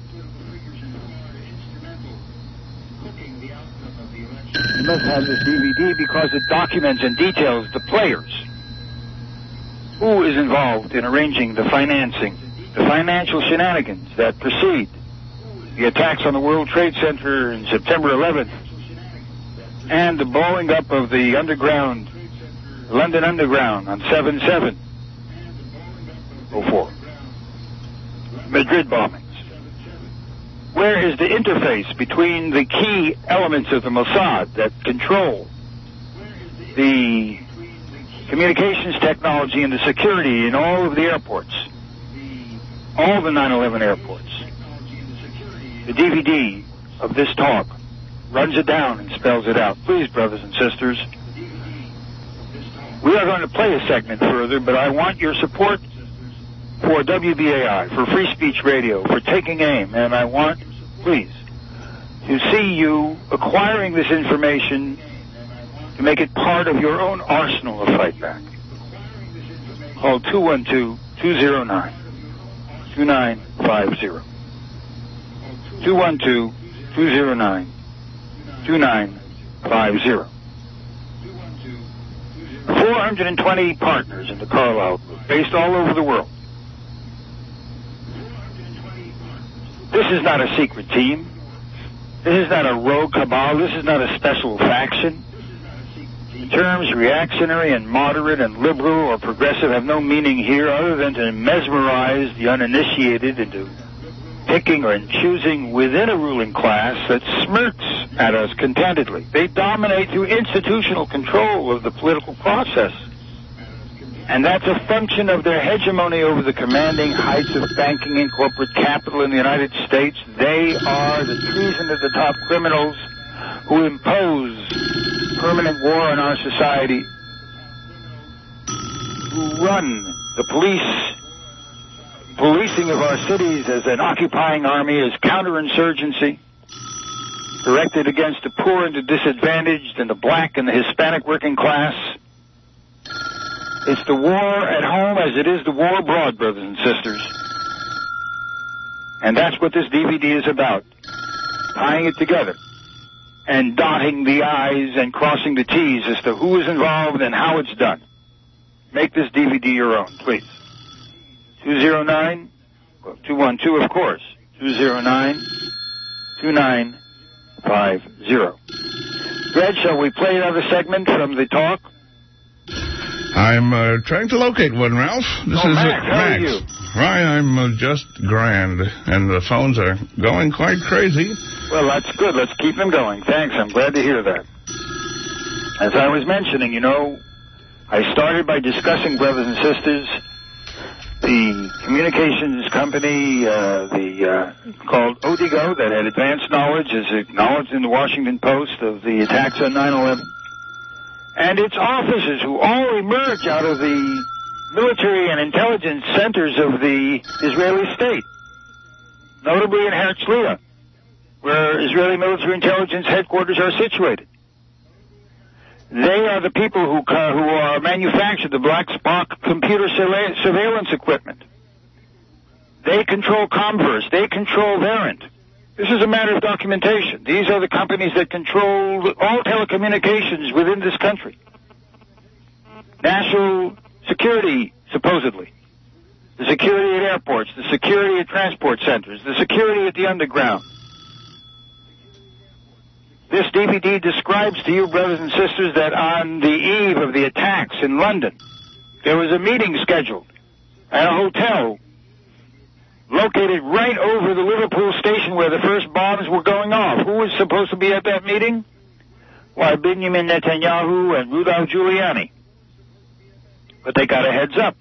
You must have this DVD because it documents and details the players. Who is involved in arranging the financing, the financial shenanigans that precede the attacks on the World Trade Center in September 11th, and the blowing up of the underground, London Underground on 7/7/04. Madrid bombings. Where is the interface between the key elements of the Mossad that control the communications technology and the security in all of the airports, all the 9/11 airports? The DVD of this talk runs it down and spells it out. Please, brothers and sisters, we are going to play a segment further, but I want your support for WBAI, for Free Speech Radio, for Taking Aim, and I want, please, to see you acquiring this information to make it part of your own arsenal of fight back. Call 212-209-2950. 212-209-2950. 420 partners in the Carlyle Group, based all over the world. This is not a secret team. This is not a rogue cabal. This is not a special faction. The terms reactionary and moderate and liberal or progressive have no meaning here other than to mesmerize the uninitiated into picking or choosing within a ruling class that smirks at us contentedly. They dominate through institutional control of the political process. And that's a function of their hegemony over the commanding heights of banking and corporate capital in the United States. They are the treason of the top criminals who impose permanent war on our society, who run the policing of our cities as an occupying army, as counterinsurgency, directed against the poor and the disadvantaged and the black and the Hispanic working class. It's the war at home as it is the war abroad, brothers and sisters. And that's what this DVD is about. Tying it together and dotting the I's and crossing the T's as to who is involved and how it's done. Make this DVD your own, please. 212, of course. 209-2950. Greg, shall we play another segment from the talk? I'm trying to locate one, Ralph. This is Max. How are you? Right, I'm just grand, and the phones are going quite crazy. Well, that's good. Let's keep them going. Thanks. I'm glad to hear that. As I was mentioning, I started by discussing, brothers and sisters, the communications company called Odigo that had advanced knowledge, as acknowledged in the Washington Post, of the attacks on 9/11. And its officers, who all emerge out of the military and intelligence centers of the Israeli state, notably in Herzliya, where Israeli military intelligence headquarters are situated. They are the people who manufacture the Black Spock computer surveillance equipment. They control Comverse. They control Verint. This is a matter of documentation. These are the companies that control all telecommunications within this country. National security supposedly. The security at airports, the security at transport centers, the security at the underground. This DVD describes to you, brothers and sisters, that on the eve of the attacks in London, there was a meeting scheduled at a hotel located right over the Liverpool station where the first bombs were going off. Who was supposed to be at that meeting? Why, Benjamin Netanyahu and Rudolph Giuliani. But they got a heads up.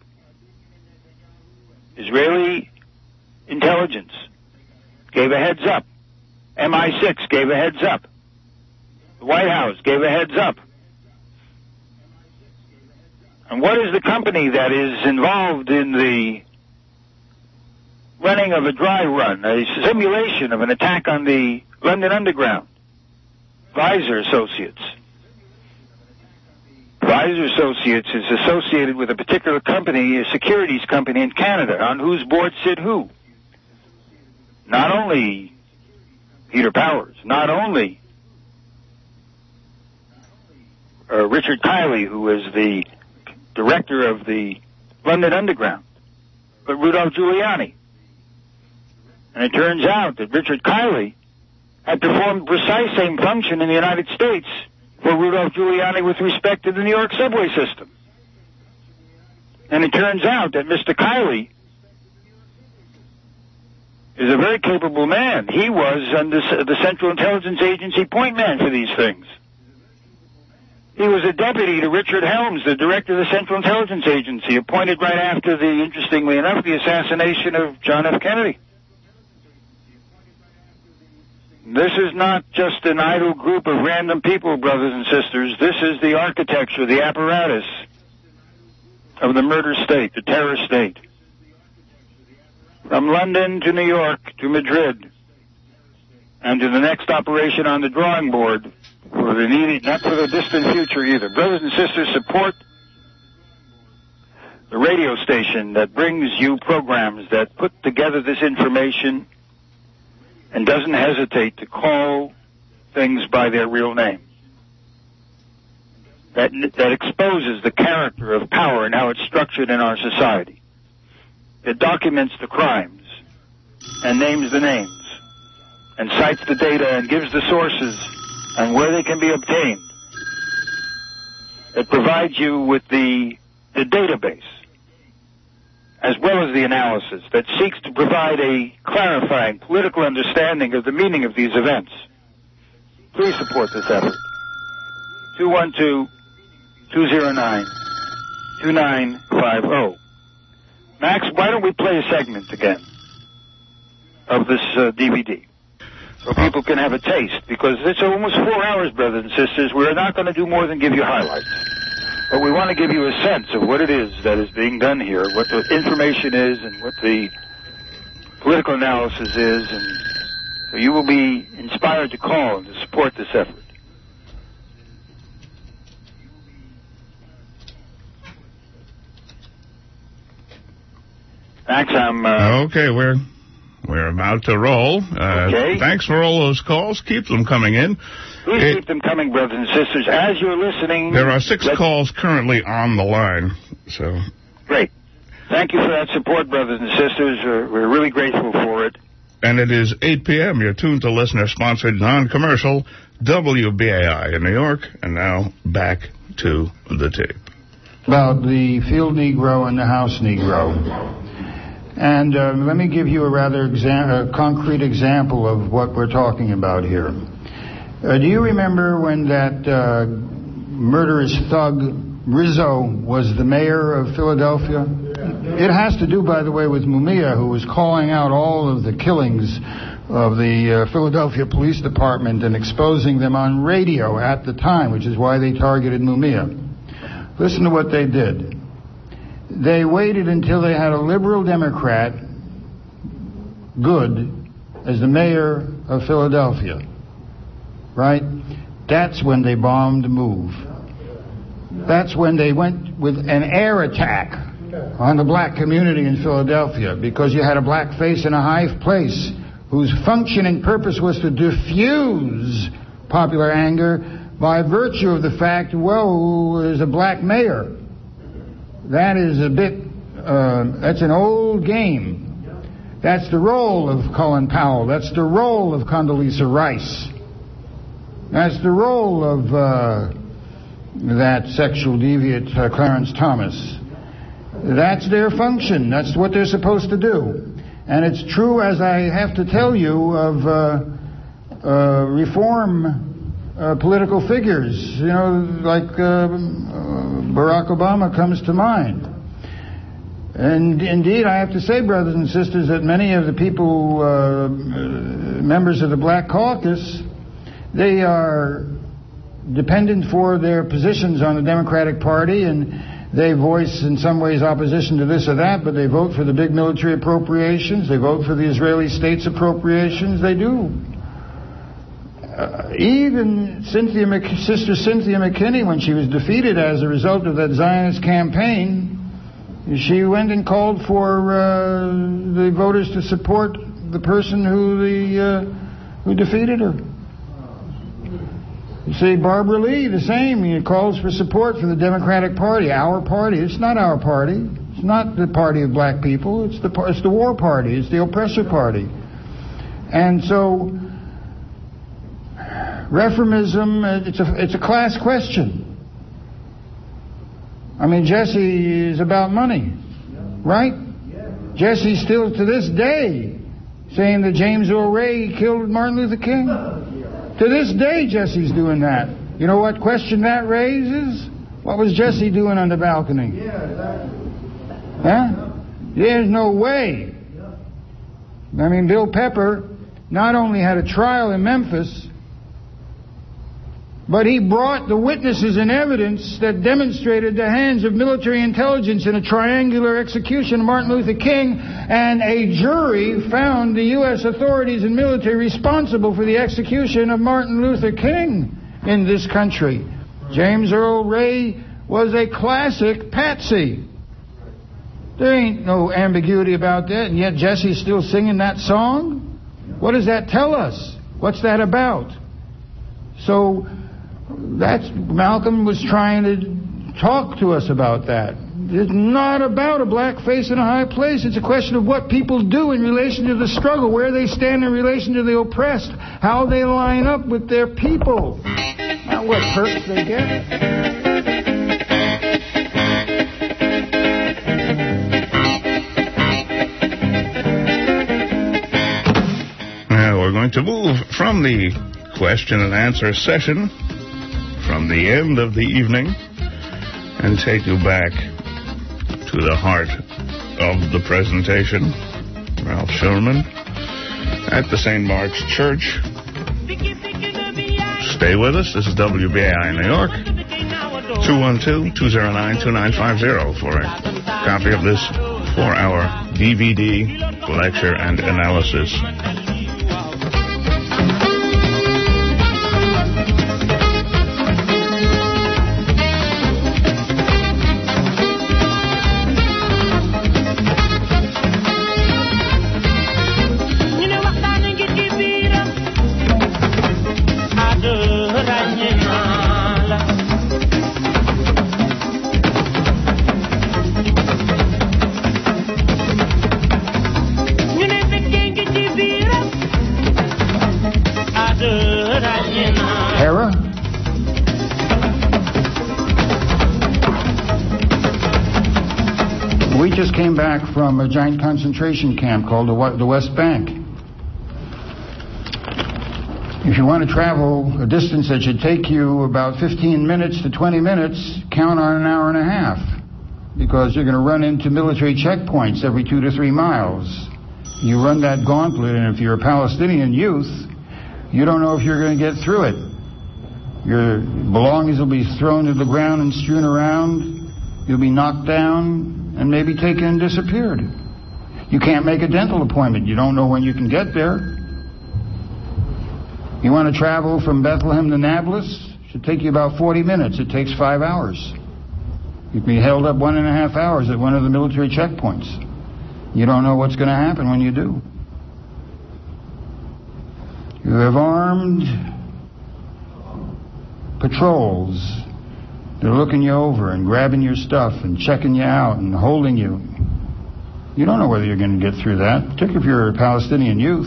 Israeli intelligence gave a heads up. MI6 gave a heads up. The White House gave a heads up. And what is the company that is involved in the running of a dry run, a simulation of an attack on the London Underground? Visor Associates. Visor Associates is associated with a particular company, a securities company in Canada, on whose board sit who? Not only Peter Powers, not only Richard Kiley, who is the director of the London Underground, but Rudolph Giuliani. And it turns out that Richard Kiley had performed precise same function in the United States for Rudolph Giuliani with respect to the New York subway system. And it turns out that Mr. Kiley is a very capable man. He was under the Central Intelligence Agency point man for these things. He was a deputy to Richard Helms, the director of the Central Intelligence Agency, appointed right after the, interestingly enough, the assassination of John F. Kennedy. This is not just an idle group of random people, brothers and sisters. This is the architecture, the apparatus of the murder state, the terror state. From London to New York to Madrid and to the next operation on the drawing board for the immediate, not for the distant future either. Brothers and sisters, support the radio station that brings you programs that put together this information and doesn't hesitate to call things by their real name. That exposes the character of power and how it's structured in our society. It documents the crimes and names the names and cites the data and gives the sources and where they can be obtained. It provides you with the database as well as the analysis that seeks to provide a clarifying political understanding of the meaning of these events. Please support this effort. 212-209-2950. Max, why don't we play a segment again of this DVD so people can have a taste? Because it's almost 4 hours, brothers and sisters. We're not going to do more than give you highlights. But we want to give you a sense of what it is that is being done here, what the information is, and what the political analysis is, and so you will be inspired to call and to support this effort. Max, okay, we're about to roll. Okay. Thanks for all those calls. Keep them coming in. Please keep them coming, brothers and sisters. As you're listening... There are 6 calls currently on the line, so... Great. Thank you for that support, brothers and sisters. We're really grateful for it. And it is 8 p.m. You're tuned to listener-sponsored, non-commercial WBAI in New York. And now, back to the tape. About the field Negro and the house Negro. And let me give you a rather concrete example of what we're talking about here. Do you remember when that murderous thug Rizzo was the mayor of Philadelphia? It has to do, by the way, with Mumia, who was calling out all of the killings of the Philadelphia Police Department and exposing them on radio at the time, which is why they targeted Mumia. Listen to what they did. They waited until they had a liberal Democrat, Good, as the mayor of Philadelphia. Right? That's when they bombed Move. That's when they went with an air attack on the black community in Philadelphia, because you had a black face in a high place whose function and purpose was to diffuse popular anger by virtue of the fact, whoa, there's a black mayor. That is a bit That's an old game. That's the role of Colin Powell. That's the role of Condoleezza Rice. That's the role of that sexual deviant Clarence Thomas. That's their function. That's what they're supposed to do. And it's true, as I have to tell you, of reform political figures. You know, like Barack Obama comes to mind. And indeed, I have to say, brothers and sisters, that many of the people, members of the Black Caucus, they are dependent for their positions on the Democratic Party, and they voice in some ways opposition to this or that, but they vote for the big military appropriations, they vote for the Israeli state's appropriations, they do. Even Sister Cynthia McKinney, when she was defeated as a result of that Zionist campaign, she went and called for the voters to support the person who defeated her. You see, Barbara Lee, the same. He calls for support for the Democratic Party, our party. It's not our party. It's not the party of black people. It's the war party. It's the oppressor party. And so, reformism, it's a class question. I mean, Jesse is about money, right? Jesse's still to this day saying that James Earl Ray killed Martin Luther King. To this day, Jesse's doing that. You know what question that raises? What was Jesse doing on the balcony? Huh? There's no way. I mean, Bill Pepper not only had a trial in Memphis, but he brought the witnesses and evidence that demonstrated the hands of military intelligence in a triangular execution of Martin Luther King, and a jury found the U.S. authorities and military responsible for the execution of Martin Luther King in this country. James Earl Ray was a classic patsy. There ain't no ambiguity about that, and yet Jesse's still singing that song? What does that tell us? What's that about? So that's Malcolm was trying to talk to us about that. It's not about a black face in a high place. It's a question of what people do in relation to the struggle, where they stand in relation to the oppressed, how they line up with their people, not what perks they get. Now we're going to move from the question and answer session from the end of the evening and take you back to the heart of the presentation. Ralph Sherman at the St. Mark's Church. Stay with us. This is WBAI New York. 212-209-2950 for a copy of this 4-hour DVD lecture and analysis. Came back from a giant concentration camp called the West Bank. If you want to travel a distance that should take you about 15 minutes to 20 minutes, count on an hour and a half, because you're going to run into military checkpoints every 2 to 3 miles. You run that gauntlet, and if you're a Palestinian youth, you don't know if you're going to get through it. Your belongings will be thrown to the ground and strewn around. You'll be knocked down and maybe taken and disappeared. You can't make a dental appointment. You don't know when you can get there. You want to travel from Bethlehem to Nablus? It should take you about 40 minutes. It takes 5 hours. You can be held up 1.5 hours at one of the military checkpoints. You don't know what's going to happen when you do. You have armed patrols. They're looking you over and grabbing your stuff and checking you out and holding you. You don't know whether you're going to get through that, particularly if you're a Palestinian youth.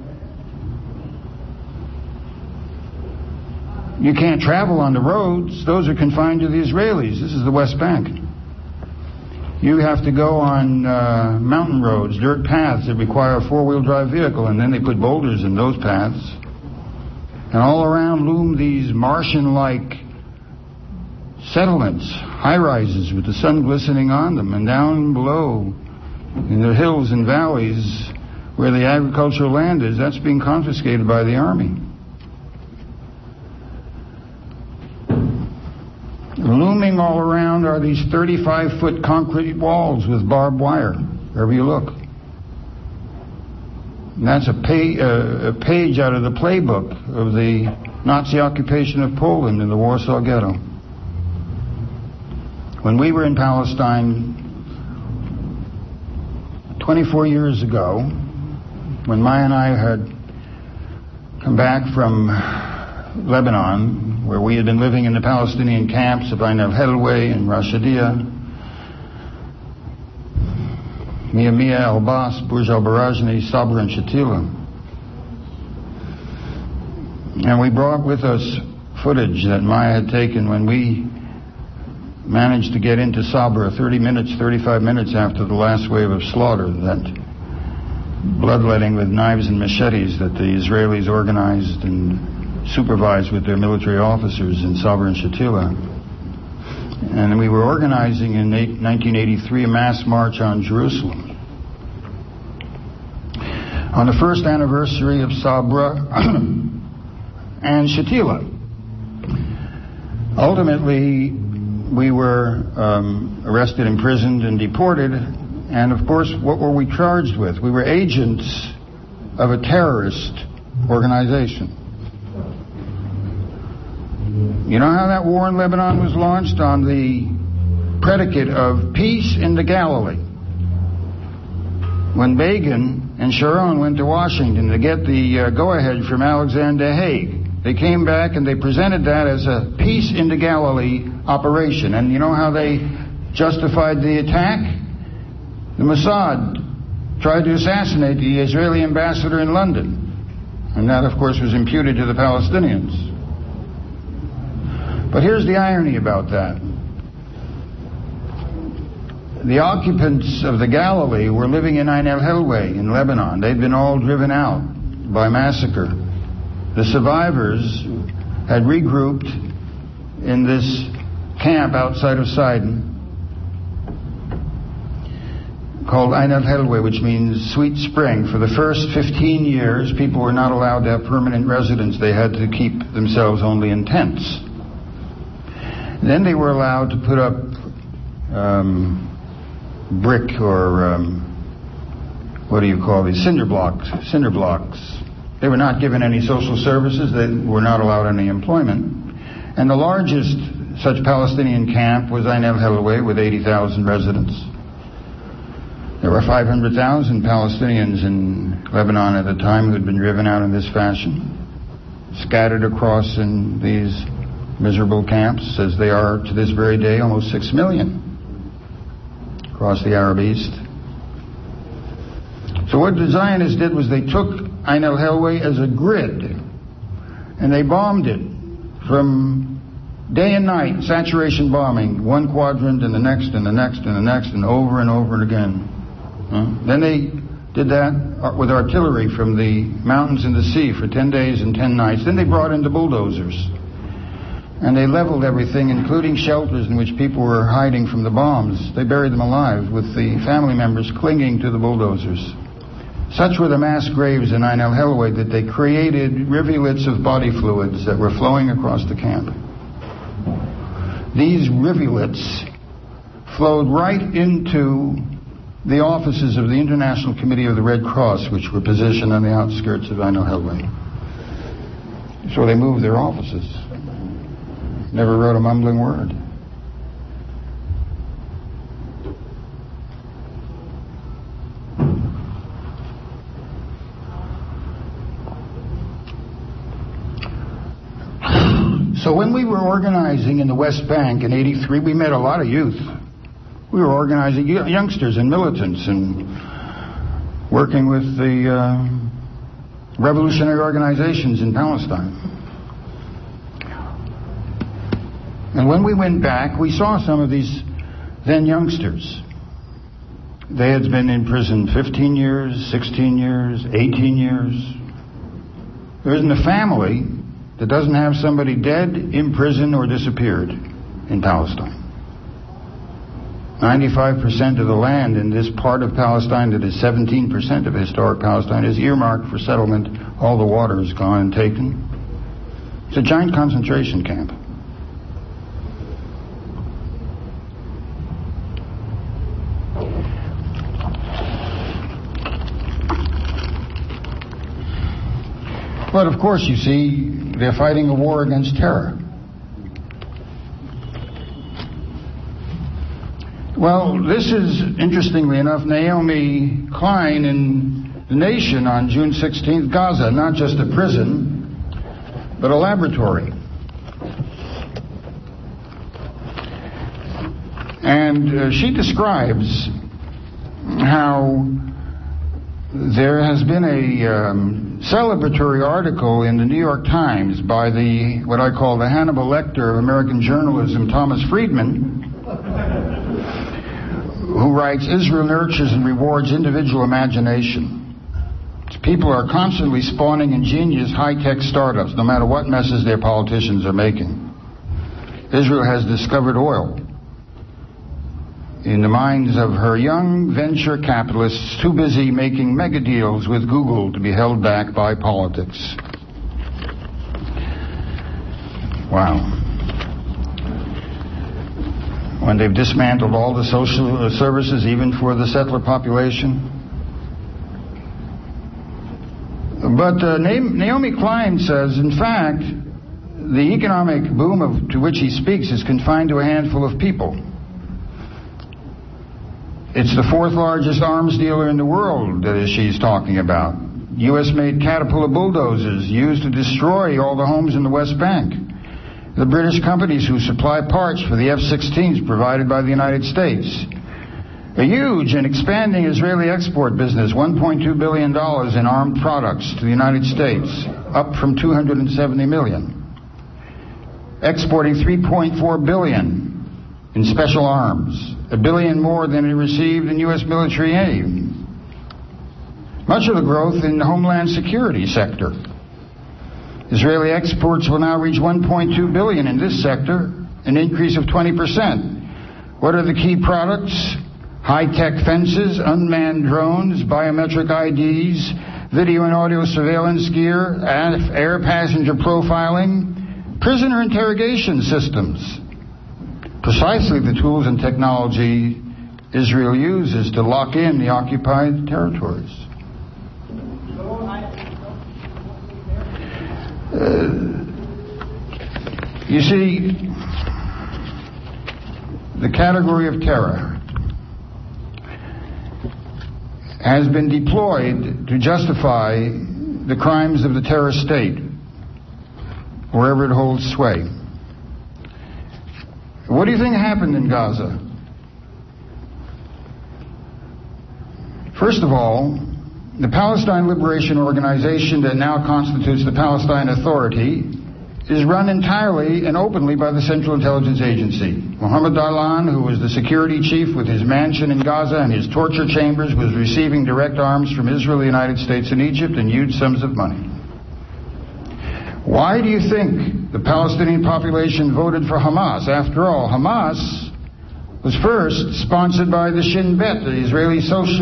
You can't travel on the roads. Those are confined to the Israelis. This is the West Bank. You have to go on mountain roads, dirt paths that require a four-wheel drive vehicle, and then they put boulders in those paths. And all around loom these Martian-like settlements, high-rises with the sun glistening on them, and down below in the hills and valleys where the agricultural land is, that's being confiscated by the army. Looming all around are these 35-foot concrete walls with barbed wire, wherever you look. And that's a page out of the playbook of the Nazi occupation of Poland in the Warsaw Ghetto. When we were in Palestine 24 years ago, when Maya and I had come back from Lebanon, where we had been living in the Palestinian camps of Ain al-Helway and Rashidia, Mia al-Bas, Burj al-Barajni, Sabra, and Shatila. And we brought with us footage that Maya had taken when we managed to get into Sabra 35 minutes after the last wave of slaughter, that bloodletting with knives and machetes that the Israelis organized and supervised with their military officers in Sabra and Shatila. And we were organizing in 1983 a mass march on Jerusalem. On the first anniversary of Sabra and Shatila. Ultimately, we were arrested, imprisoned, and deported. And of course, what were we charged with? We were agents of a terrorist organization. You know how that war in Lebanon was launched? On the predicate of peace in the Galilee. When Begin and Sharon went to Washington to get the go-ahead from Alexander Haig, they came back and they presented that as a peace in the Galilee operation. And you know how they justified the attack? The Mossad tried to assassinate the Israeli ambassador in London. And that, of course, was imputed to the Palestinians. But here's the irony about that. The occupants of the Galilee were living in Ain al-Helway in Lebanon. They'd been all driven out by massacre. The survivors had regrouped in this camp outside of Sidon called Ain al-Helway, which means sweet spring. For the first 15 years, people were not allowed to have permanent residence. They had to keep themselves only in tents. Then they were allowed to put up brick or what do you call these? Cinder blocks. They were not given any social services. They were not allowed any employment. And the largest such Palestinian camp was Ain al-Helway with 80,000 residents. There were 500,000 Palestinians in Lebanon at the time who had been driven out in this fashion, scattered across in these miserable camps, as they are to this very day, almost 6 million across the Arab East. So what the Zionists did was they took Ain al-Helway as a grid, and they bombed it from day and night, saturation bombing, one quadrant and the next and the next and the next, and over and over and again. Then they did that with artillery from the mountains and the sea for 10 days and 10 nights. Then they brought in the bulldozers. And they leveled everything, including shelters in which people were hiding from the bombs. They buried them alive with the family members clinging to the bulldozers. Such were the mass graves in Ain al-Helway that they created rivulets of body fluids that were flowing across the camp. These rivulets flowed right into the offices of the International Committee of the Red Cross, which were positioned on the outskirts of Ain al-Helway. So they moved their offices. Never wrote a mumbling word. So when we were organizing in the West Bank in '83, we met a lot of youth. We were organizing youngsters and militants, and working with the revolutionary organizations in Palestine. And when we went back, we saw some of these then youngsters. They had been in prison 15 years, 16 years, 18 years. There isn't a family that doesn't have somebody dead, in prison, or disappeared in Palestine. 95% of the land in this part of Palestine that is 17% of historic Palestine is earmarked for settlement. All the water is gone and taken. It's a giant concentration camp. But of course, you see, they're fighting a war against terror. Well, this is, interestingly enough, Naomi Klein in The Nation on June 16th, Gaza, not just a prison, but a laboratory. And she describes how there has been a celebratory article in the New York Times by what I call the Hannibal Lecter of American journalism, Thomas Friedman, who writes, Israel nurtures and rewards individual imagination. People are constantly spawning ingenious high-tech startups, no matter what messes their politicians are making. Israel has discovered oil in the minds of her young venture capitalists too busy making mega deals with Google to be held back by politics. Wow. When they've dismantled all the social services, even for the settler population. But Naomi Klein says, in fact, the economic boom to which he speaks is confined to a handful of people. It's the fourth largest arms dealer in the world that she's talking about. U.S.-made Caterpillar bulldozers used to destroy all the homes in the West Bank. The British companies who supply parts for the F-16s provided by the United States. A huge and expanding Israeli export business, $1.2 billion in armed products to the United States, up from $270 million. Exporting $3.4 billion in special arms, $1 billion more than it received in U.S. military aid. Much of the growth in the homeland security sector. Israeli exports will now reach $1.2 billion in this sector, an increase of 20%. What are the key products? High-tech fences, unmanned drones, biometric IDs, video and audio surveillance gear, air passenger profiling, prisoner interrogation systems. Precisely the tools and technology Israel uses to lock in the occupied territories. You see, the category of terror has been deployed to justify the crimes of the terrorist state, wherever it holds sway. What do you think happened in Gaza? First of all, the Palestine Liberation Organization that now constitutes the Palestine Authority is run entirely and openly by the Central Intelligence Agency. Mohammed Darlan, who was the security chief with his mansion in Gaza and his torture chambers, was receiving direct arms from Israel, the United States, and Egypt, and huge sums of money. Why do you think the Palestinian population voted for Hamas? After all, Hamas was first sponsored by the Shin Bet, the Israeli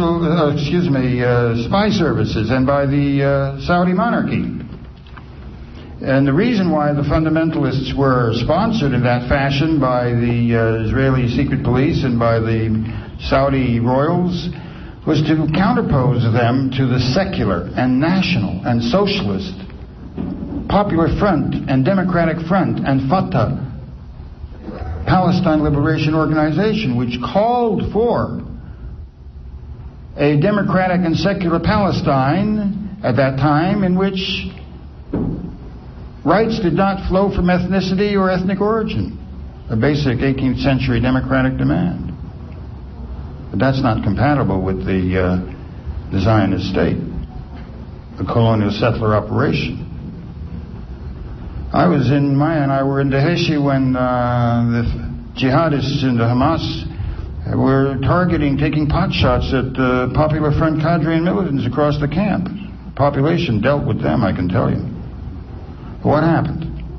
spy services, and by the Saudi monarchy. And the reason why the fundamentalists were sponsored in that fashion by the Israeli secret police and by the Saudi royals was to counterpose them to the secular and national and socialist Popular Front and Democratic Front and Fatah, Palestine Liberation Organization, which called for a democratic and secular Palestine at that time in which rights did not flow from ethnicity or ethnic origin, a basic 18th century democratic demand. But that's not compatible with the the Zionist state, the colonial settler operation. Maya and I were in Daheshi when the jihadists in the Hamas were taking pot shots at Popular Front cadre and militants across the camp. The population dealt with them, I can tell you. What happened?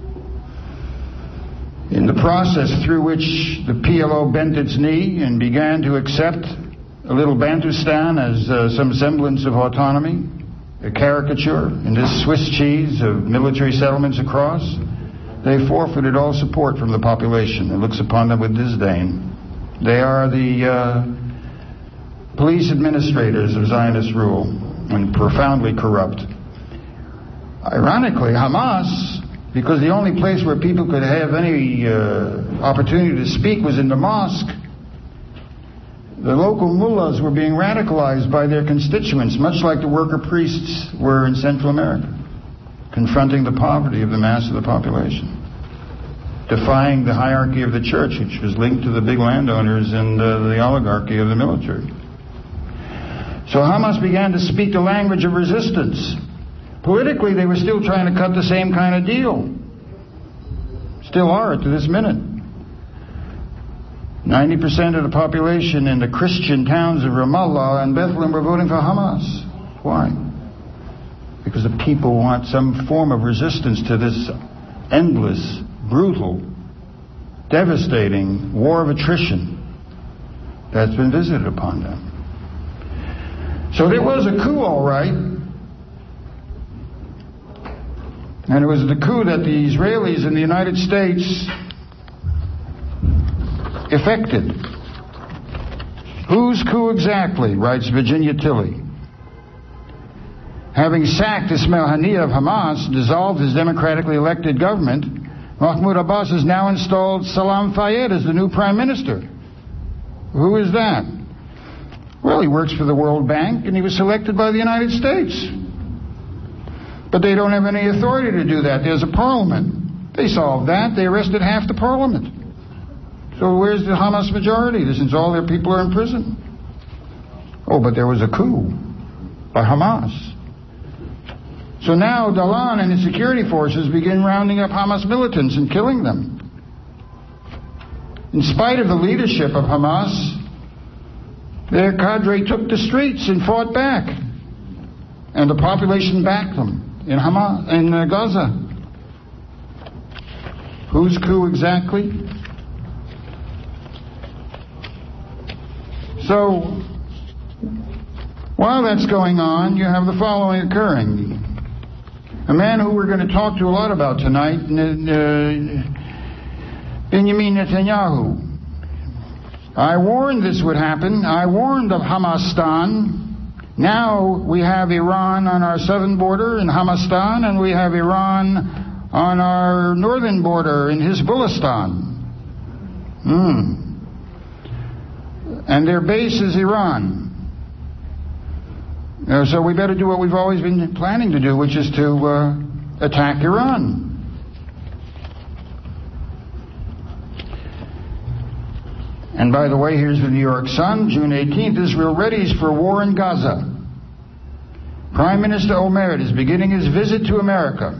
In the process through which the PLO bent its knee and began to accept a little Bantustan as some semblance of autonomy, a caricature in this Swiss cheese of military settlements across, they forfeited all support from the population and looks upon them with disdain. They are the police administrators of Zionist rule and profoundly corrupt. Ironically, Hamas, because the only place where people could have any opportunity to speak was in the mosque, the local mullahs were being radicalized by their constituents, much like the worker priests were in Central America, confronting the poverty of the mass of the population, defying the hierarchy of the church, which was linked to the big landowners and the oligarchy of the military. So Hamas began to speak the language of resistance. Politically, they were still trying to cut the same kind of deal. Still are to this minute. 90% of the population in the Christian towns of Ramallah and Bethlehem were voting for Hamas. Why? Because the people want some form of resistance to this endless, brutal, devastating war of attrition that's been visited upon them. So there was a coup, all right. And it was the coup that the Israelis in the United States effected. Whose coup exactly, writes Virginia Tilley. Having sacked Ismail Haniyeh of Hamas, dissolved his democratically elected government, Mahmoud Abbas has now installed Salam Fayyad as the new prime minister. Who is that? Well, he works for the World Bank, and he was selected by the United States. But they don't have any authority to do that. There's a parliament. They solved that. They arrested half the parliament. So where's the Hamas majority, since all their people are in prison? Oh, but there was a coup by Hamas. So now Dalan and his security forces begin rounding up Hamas militants and killing them. In spite of the leadership of Hamas, their cadre took the streets and fought back. And the population backed them in Gaza. Whose coup exactly? So, while that's going on, you have the following occurring. A man who we're going to talk to a lot about tonight, Benjamin Netanyahu. I warned this would happen. I warned of Hamastan. Now we have Iran on our southern border in Hamastan, and we have Iran on our northern border in Hezbollastan. And their base is Iran. So we better do what we've always been planning to do, which is to attack Iran. And by the way, here's the New York Sun, June 18th, Israel readies for war in Gaza. Prime Minister Olmert is beginning his visit to America.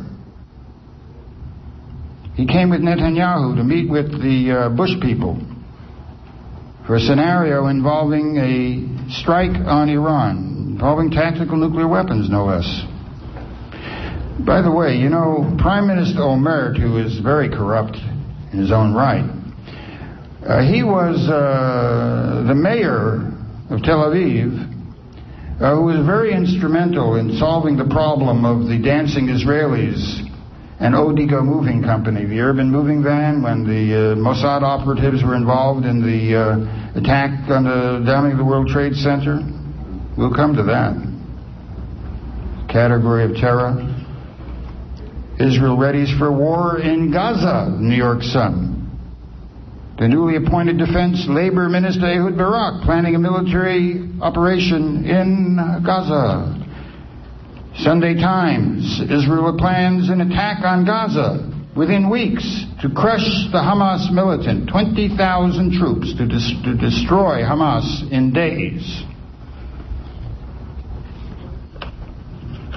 He came with Netanyahu to meet with the Bush people for a scenario involving a strike on Iran, involving tactical nuclear weapons, no less. By the way, you know, Prime Minister Olmert, who is very corrupt in his own right, he was the mayor of Tel Aviv, who was very instrumental in solving the problem of the dancing Israelis and Odigo Moving Company, the urban moving van, when the Mossad operatives were involved in the attack on the downing of the World Trade Center. We'll come to that. Category of terror. Israel readies for war in Gaza, New York Sun. The newly appointed Defense Labor Minister Ehud Barak planning a military operation in Gaza. Sunday Times, Israel plans an attack on Gaza within weeks to crush the Hamas militant, 20,000 troops to destroy Hamas in days.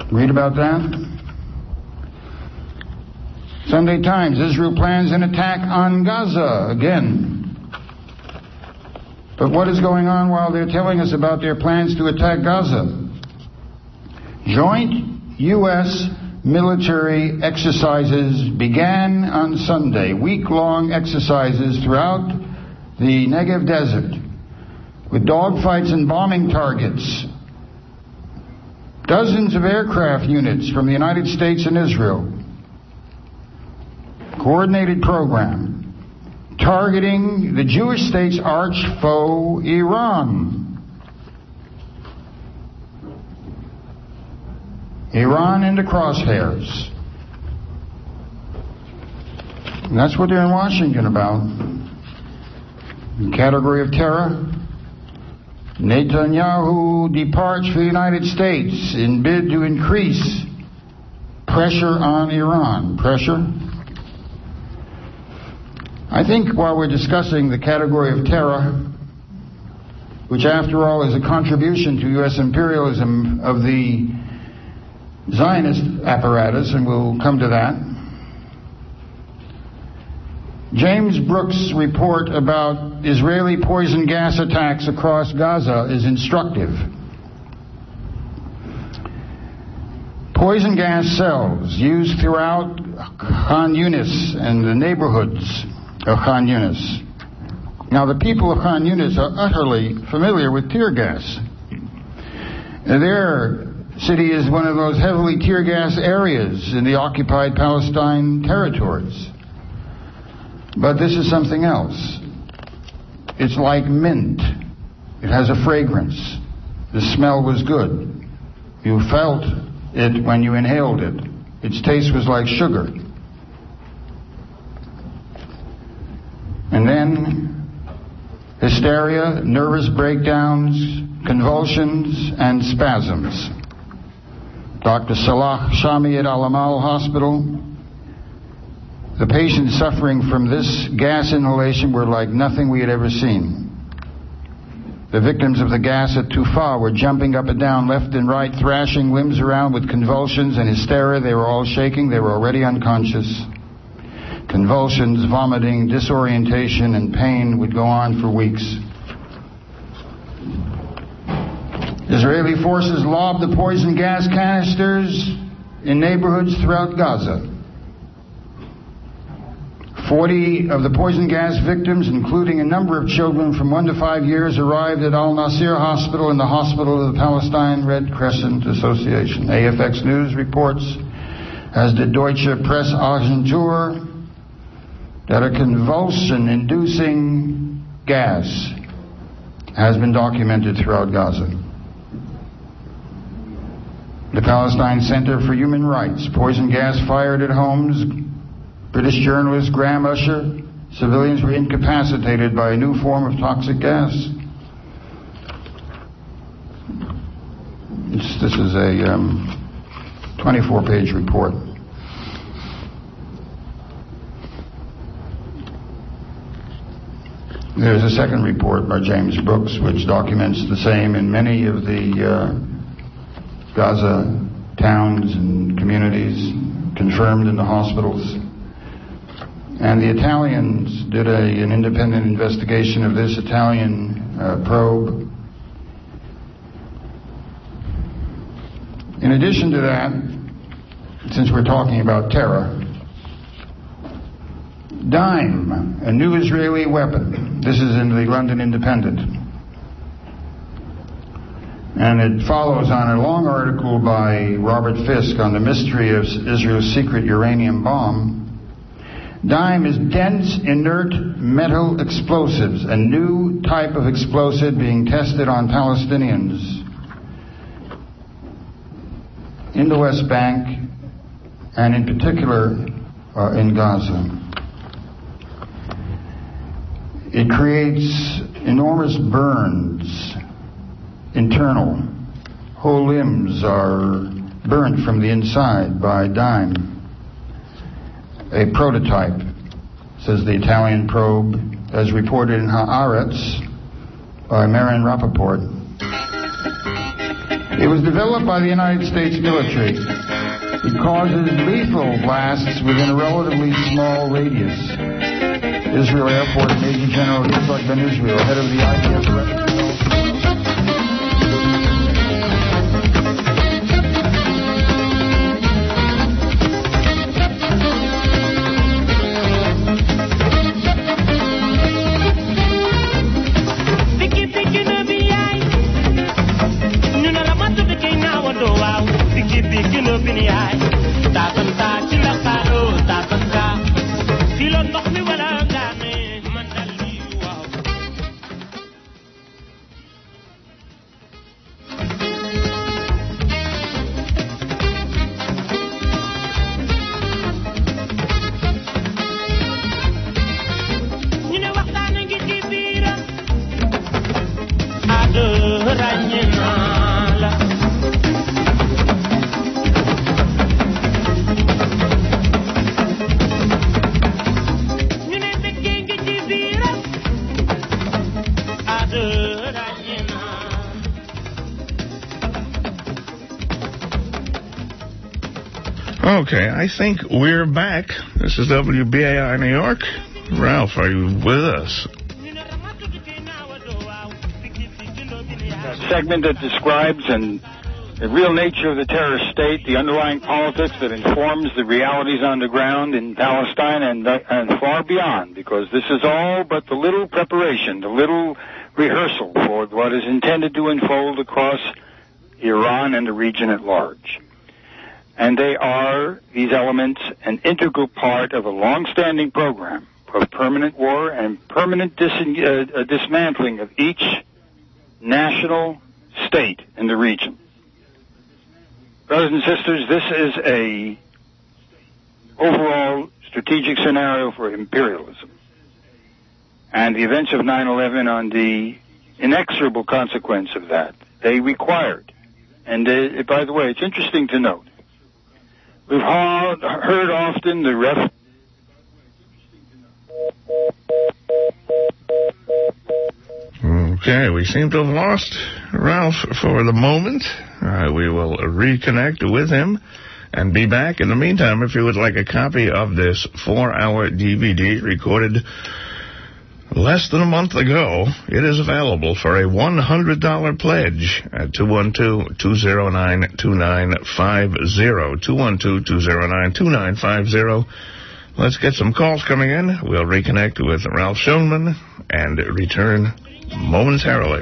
Read about that. Sunday Times, Israel plans an attack on Gaza again. But what is going on while they're telling us about their plans to attack Gaza? Joint U.S. military exercises began on Sunday, week-long exercises throughout the Negev Desert, with dogfights and bombing targets. Dozens of aircraft units from the United States and Israel. Coordinated program targeting the Jewish state's arch foe, Iran. Iran in the crosshairs. And that's what they're in Washington about. The category of terror. Netanyahu departs for the United States in bid to increase pressure on Iran. Pressure? I think while we're discussing the category of terror, which after all is a contribution to U.S. imperialism of the Zionist apparatus, and we'll come to that, James Brooks' report about Israeli poison gas attacks across Gaza is instructive. Poison gas cells used throughout Khan Yunis and the neighborhoods of Khan Yunis. Now, the people of Khan Yunis are utterly familiar with tear gas. Their city is one of those heavily tear gas areas in the occupied Palestine territories. But this is something else. It's like mint. It has a fragrance. The smell was good. You felt it when you inhaled it. Its taste was like sugar. And then hysteria, nervous breakdowns, convulsions, and spasms. Dr. Salah Shami at Al-Amal Hospital. The patients suffering from this gas inhalation were like nothing we had ever seen. The victims of the gas at Tufa were jumping up and down, left and right, thrashing limbs around with convulsions and hysteria. They were all shaking. They were already unconscious. Convulsions, vomiting, disorientation, and pain would go on for weeks. Israeli forces lobbed the poison gas canisters in neighborhoods throughout Gaza. 40 of the poison gas victims, including a number of children from 1 to 5 years, arrived at Al-Nasir Hospital and the Hospital of the Palestine Red Crescent Association. AFX News reports, as did Deutsche Presseagentur, that a convulsion-inducing gas has been documented throughout Gaza. The Palestine Center for Human Rights, poison gas fired at homes. British journalist Graham Usher, civilians were incapacitated by a new form of toxic gas. This is a 24-page report. There's a second report by James Brooks, which documents the same in many of the Gaza towns and communities, confirmed in the hospitals. And the Italians did an independent investigation of this Italian probe. In addition to that, since we're talking about terror, Dime, a new Israeli weapon. This is in the London Independent. And it follows on a long article by Robert Fisk on the mystery of Israel's secret uranium bomb. Dime is dense, inert metal explosives, a new type of explosive being tested on Palestinians in the West Bank and in particular in Gaza. It creates enormous burns, internal. Whole limbs are burnt from the inside by Dime. A prototype, says the Italian probe, as reported in Haaretz by Marin Rappaport. It was developed by the United States military. It causes lethal blasts within a relatively small radius. Israel Air Force Major General Yitzhak Ben Israel, head of the IDF weapons development. Okay, I think we're back. This is WBAI New York. Ralph, are you with us? A segment that describes the real nature of the terrorist state, the underlying politics that informs the realities on the ground in Palestine and far beyond, because this is all but the little preparation, the little rehearsal for what is intended to unfold across Iran and the region at large. And they are, these elements, an integral part of a long-standing program of permanent war and permanent dismantling of each national state in the region. Brothers and sisters, this is a overall strategic scenario for imperialism. And the events of 9/11 on the inexorable consequence of that, they required. And by the way, it's interesting to note, we've heard often the Okay, we seem to have lost Ralph for the moment. We will reconnect with him and be back. In the meantime, if you would like a copy of this 4-hour DVD recorded less than a month ago, it is available for a $100 pledge at 212-209-2950, 212-209-2950. Let's get some calls coming in. We'll reconnect with Ralph Schoenman and return momentarily.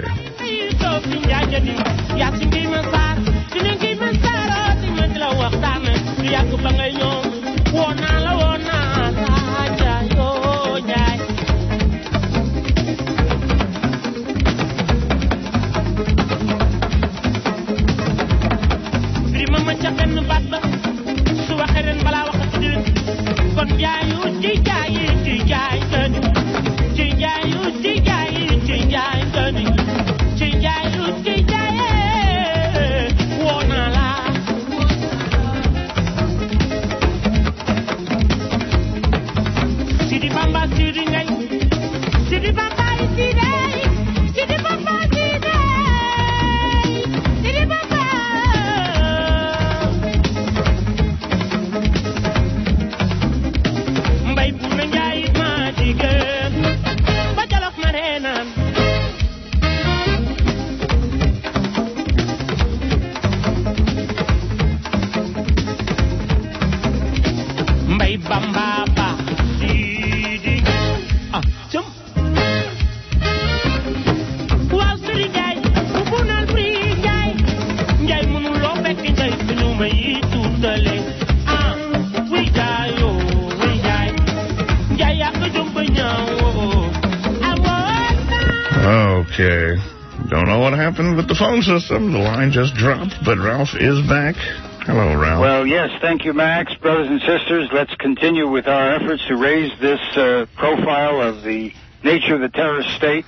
Okay. Don't know what happened with the phone system. The line just dropped, but Ralph is back. Hello, Ralph. Well, yes, thank you, Max. Brothers and sisters, let's continue with our efforts to raise this profile of the nature of the terrorist state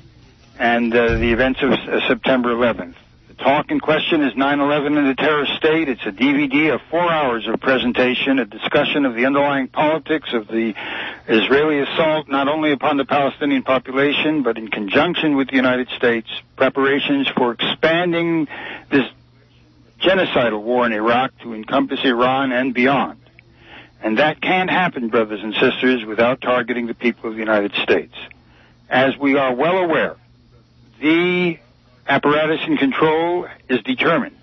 and the events of September 11th. The talk in question is 9/11 and the terrorist state. It's a DVD of 4 hours of presentation, a discussion of the underlying politics of the Israeli assault not only upon the Palestinian population, but in conjunction with the United States, preparations for expanding this genocidal war in Iraq to encompass Iran and beyond. And that can't happen, brothers and sisters, without targeting the people of the United States. As we are well aware, the apparatus in control is determined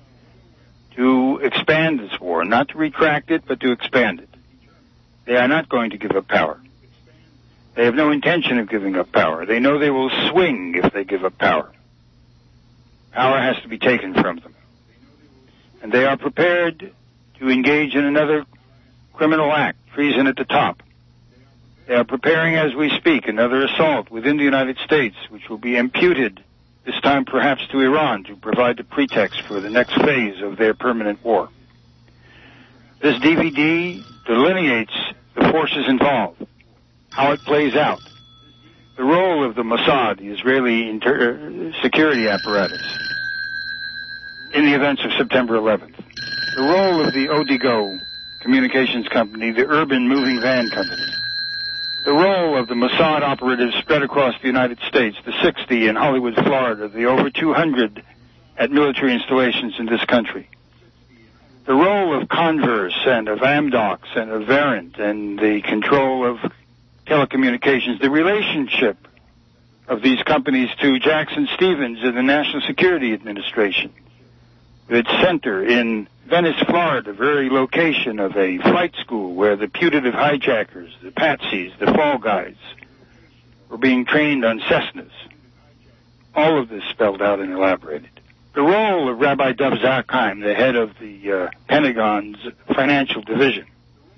to expand this war, not to retract it, but to expand it. They are not going to give up power. They have no intention of giving up power. They know they will swing if they give up power. Power has to be taken from them. And they are prepared to engage in another criminal act, treason at the top. They are preparing as we speak another assault within the United States, which will be imputed, this time perhaps to Iran, to provide the pretext for the next phase of their permanent war. This DVD delineates the forces involved, how it plays out, the role of the Mossad, the Israeli security apparatus, in the events of September 11th, the role of the Odigo communications company, the Urban Moving Van Company, the role of the Mossad operatives spread across the United States, the 60 in Hollywood, Florida, the over 200 at military installations in this country, the role of Converse and of Amdocs and of Verint and the control of telecommunications, the relationship of these companies to Jackson Stevens and the National Security Administration, its center in Venice, Florida, the very location of a flight school where the putative hijackers, the patsies, the fall guys, were being trained on Cessnas. All of this spelled out and elaborated. The role of Rabbi Dov Zakheim, the head of the Pentagon's financial division,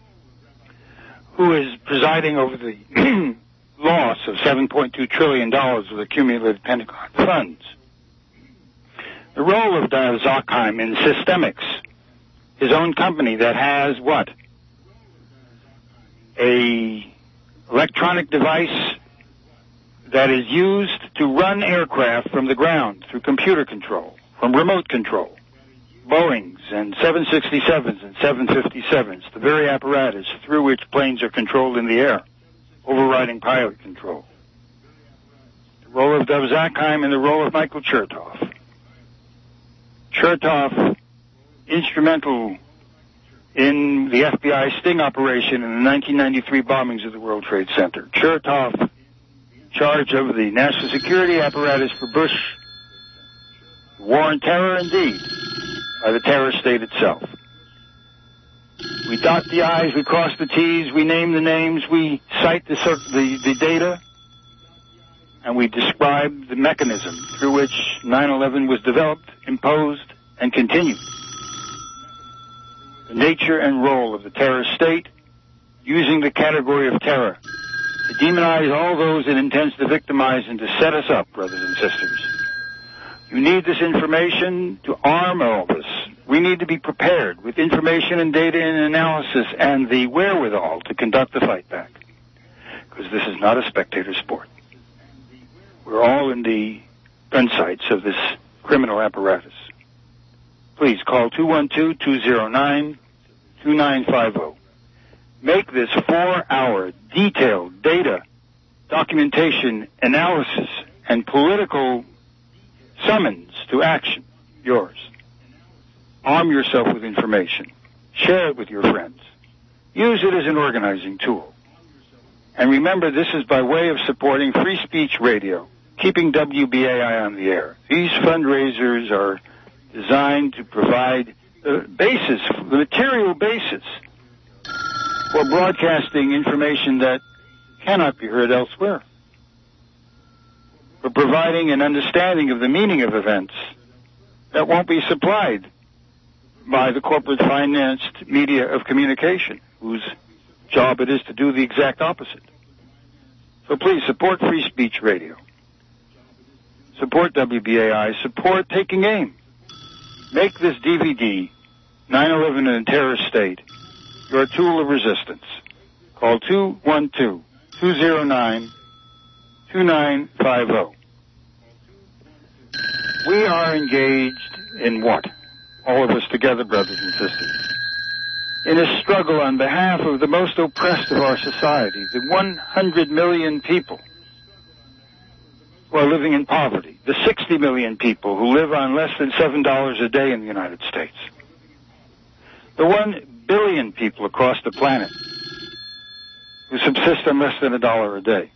who is presiding over the loss of $7.2 trillion of accumulated Pentagon funds. The role of Dov Zakheim in Systemics, his own company that has what? A electronic device that is used to run aircraft from the ground through computer control, from remote control. Boeings and 767s and 757s, the very apparatus through which planes are controlled in the air, overriding pilot control. The role of Dov Zakheim and the role of Michael Chertoff. Chertoff, instrumental in the FBI sting operation in the 1993 bombings of the World Trade Center. Chertoff, charge of the national security apparatus for Bush. War on terror, indeed, by the terror state itself. We dot the I's, we cross the T's, we name the names, we cite the data, and we describe the mechanism through which 9/11 was developed, imposed, and continued. The nature and role of the terrorist state, using the category of terror to demonize all those it intends to victimize and to set us up, brothers and sisters. You need this information to arm all of us. We need to be prepared with information and data and analysis and the wherewithal to conduct the fight back. Because this is not a spectator sport. We're all in the gun sights of this criminal apparatus. Please call 212-209-2950. Make this 4-hour detailed data, documentation, analysis, and political summons to action yours. Arm yourself with information. Share it with your friends. Use it as an organizing tool. And remember, this is by way of supporting Free Speech Radio, keeping WBAI on the air. These fundraisers are designed to provide the basis, the material basis for broadcasting information that cannot be heard elsewhere, for providing an understanding of the meaning of events that won't be supplied by the corporate financed media of communication, whose job it is to do the exact opposite. So please support Free Speech Radio. Support WBAI. Support Taking Aim. Make this DVD, 9/11 in a Terrorist State, your tool of resistance. Call 212-209-2950. We are engaged in what? All of us together, brothers and sisters. In a struggle on behalf of the most oppressed of our society, the 100 million people who are living in poverty, the 60 million people who live on less than $7 a day in the United States. The 1 billion people across the planet who subsist on less than $1 a day.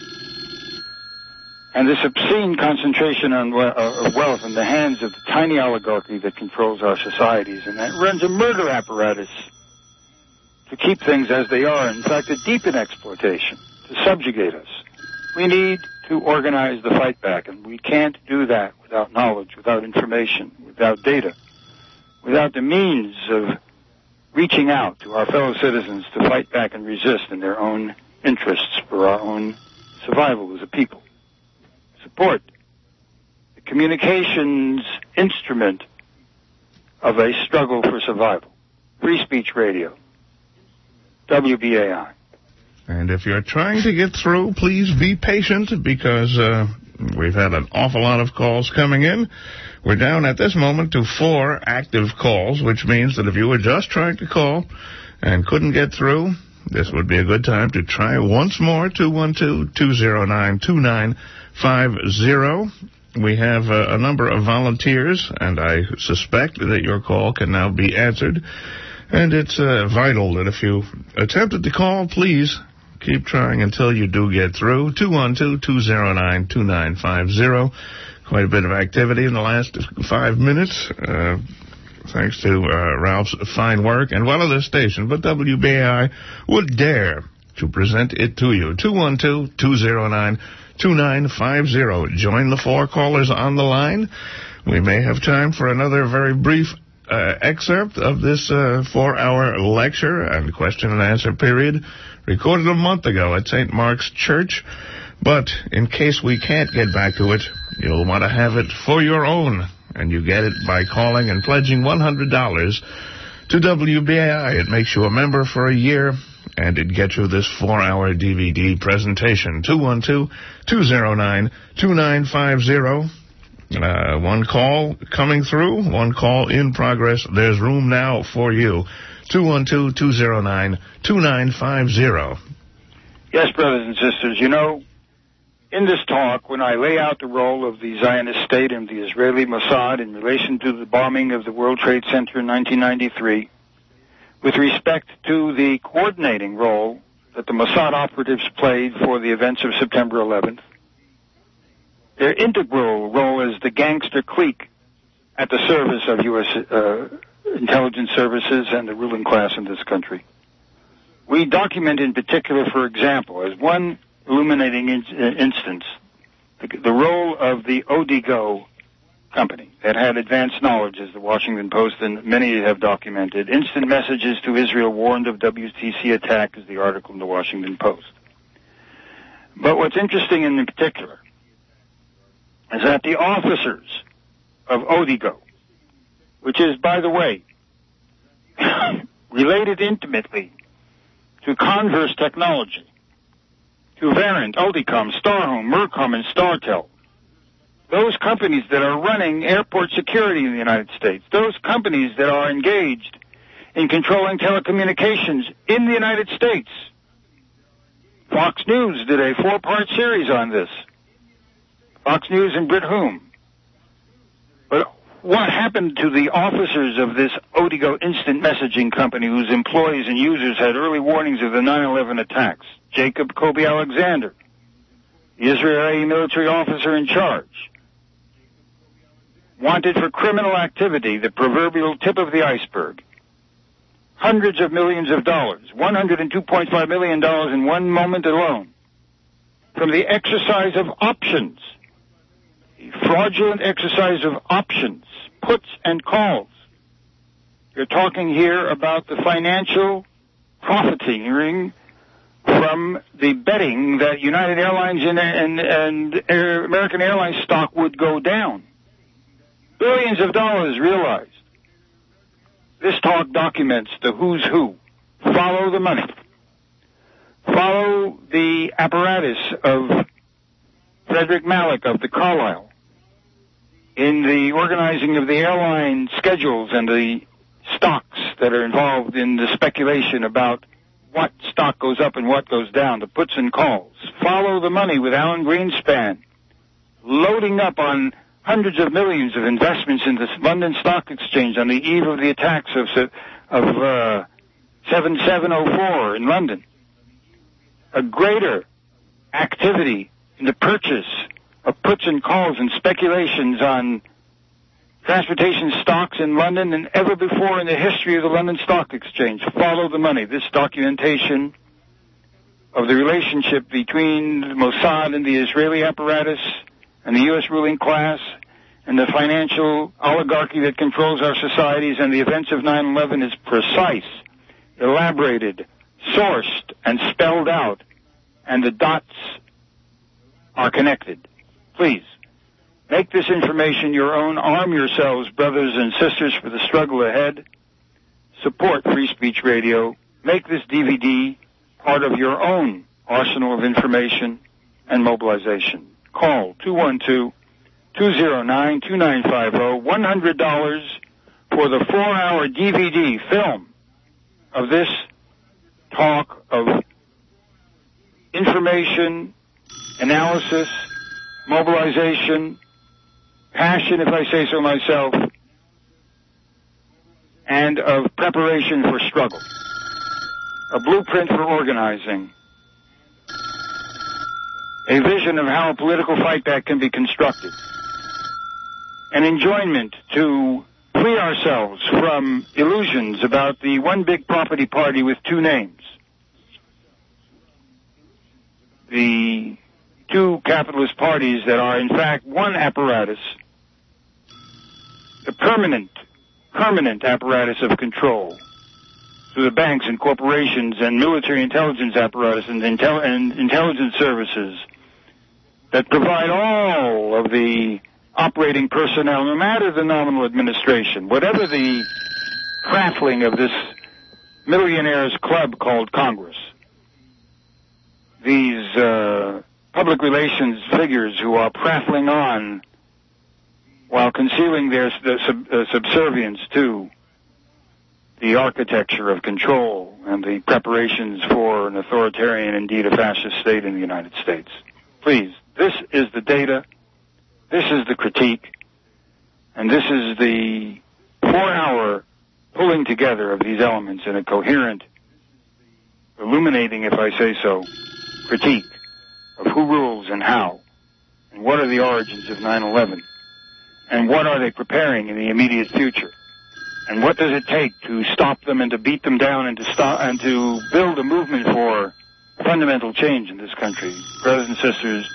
And this obscene concentration of wealth in the hands of the tiny oligarchy that controls our societies and that runs a murder apparatus to keep things as they are, in fact, to deepen exploitation, to subjugate us. We need to organize the fight back, and we can't do that without knowledge, without information, without data, without the means of reaching out to our fellow citizens to fight back and resist in their own interests for our own survival as a people. Support the communications instrument of a struggle for survival. Free Speech Radio. WBAI. And if you're trying to get through, please be patient because we've had an awful lot of calls coming in. We're down at this moment to 4 active calls, which means that if you were just trying to call and couldn't get through, this would be a good time to try once more, 212-209-2950. We have a number of volunteers, and I suspect that your call can now be answered. And it's vital that if you attempted to call, please keep trying until you do get through. 212-209-2950. Quite a bit of activity in the last 5 minutes, thanks to Ralph's fine work and one other station, but WBAI would dare to present it to you. 212-209-2950. Join the 4 callers on the line. We may have time for another very brief excerpt of this 4-hour lecture and question and answer period recorded a month ago at St. Mark's Church. But in case we can't get back to it, you'll want to have it for your own. And you get it by calling and pledging $100 to WBAI. It makes you a member for a year, and it gets you this 4-hour DVD presentation. 212-209-2950. One call coming through, one call in progress. There's room now for you. 212-209-2950. Yes, brothers and sisters, you know, in this talk, when I lay out the role of the Zionist state and the Israeli Mossad in relation to the bombing of the World Trade Center in 1993, with respect to the coordinating role that the Mossad operatives played for the events of September 11th, their integral role as the gangster clique at the service of U.S. intelligence services and the ruling class in this country. We document in particular, for example, as one illuminating instance, the role of the Odigo company that had advanced knowledge, as the Washington Post and many have documented. Instant messages to Israel warned of WTC attack, is the article in the Washington Post. But what's interesting in particular is that the officers of Odigo, which is, by the way, related intimately to Converse Technology, to Verint, Oldicom, Starhome, Mercom, and Startel, those companies that are running airport security in the United States, those companies that are engaged in controlling telecommunications in the United States. Fox News did a 4-part series on this. Fox News and Brit Hume. But what happened to the officers of this Odigo instant messaging company whose employees and users had early warnings of the 9/11 attacks? Jacob Kobe Alexander, the Israeli military officer in charge, wanted for criminal activity, the proverbial tip of the iceberg. Hundreds of millions of dollars, $102.5 million in one moment alone, from the exercise of options, the fraudulent exercise of options, puts and calls. You're talking here about the financial profiteering from the betting that United Airlines and American Airlines stock would go down. Billions of dollars realized. This talk documents the who's who. Follow the money. Follow the apparatus of Frederick Malik of the Carlyle in the organizing of the airline schedules and the stocks that are involved in the speculation about what stock goes up and what goes down, the puts and calls. Follow the money with Alan Greenspan, loading up on hundreds of millions of investments in the London Stock Exchange on the eve of the attacks of 7704 in London. A greater activity in the purchase of puts and calls and speculations on transportation stocks in London than ever before in the history of the London Stock Exchange. Follow the money. This documentation of the relationship between the Mossad and the Israeli apparatus and the U.S. ruling class and the financial oligarchy that controls our societies and the events of 9/11 is precise, elaborated, sourced, and spelled out, and the dots are connected. Please, make this information your own. Arm yourselves, brothers and sisters, for the struggle ahead. Support Free Speech Radio. Make this DVD part of your own arsenal of information and mobilization. Call 212-209-2950, $100 for the 4-hour DVD film of this talk of information, analysis, mobilization, passion, if I say so myself, and of preparation for struggle. A blueprint for organizing. A vision of how a political fight back can be constructed. An enjoyment to free ourselves from illusions about the one big property party with two names. The two capitalist parties that are in fact one apparatus. The permanent apparatus of control through the banks and corporations and military intelligence apparatus and intelligence services that provide all of the operating personnel, no matter the nominal administration, whatever the craftling of this millionaires club called Congress. These public relations figures who are prattling on while concealing their subservience to the architecture of control and the preparations for an authoritarian, indeed a fascist state in the United States. Please, this is the data, this is the critique, and this is the 4-hour pulling together of these elements in a coherent, illuminating, if I say so, critique of who rules and how, and what are the origins of 9/11, and what are they preparing in the immediate future, and what does it take to stop them and to beat them down and to build a movement for fundamental change in this country. Brothers and sisters,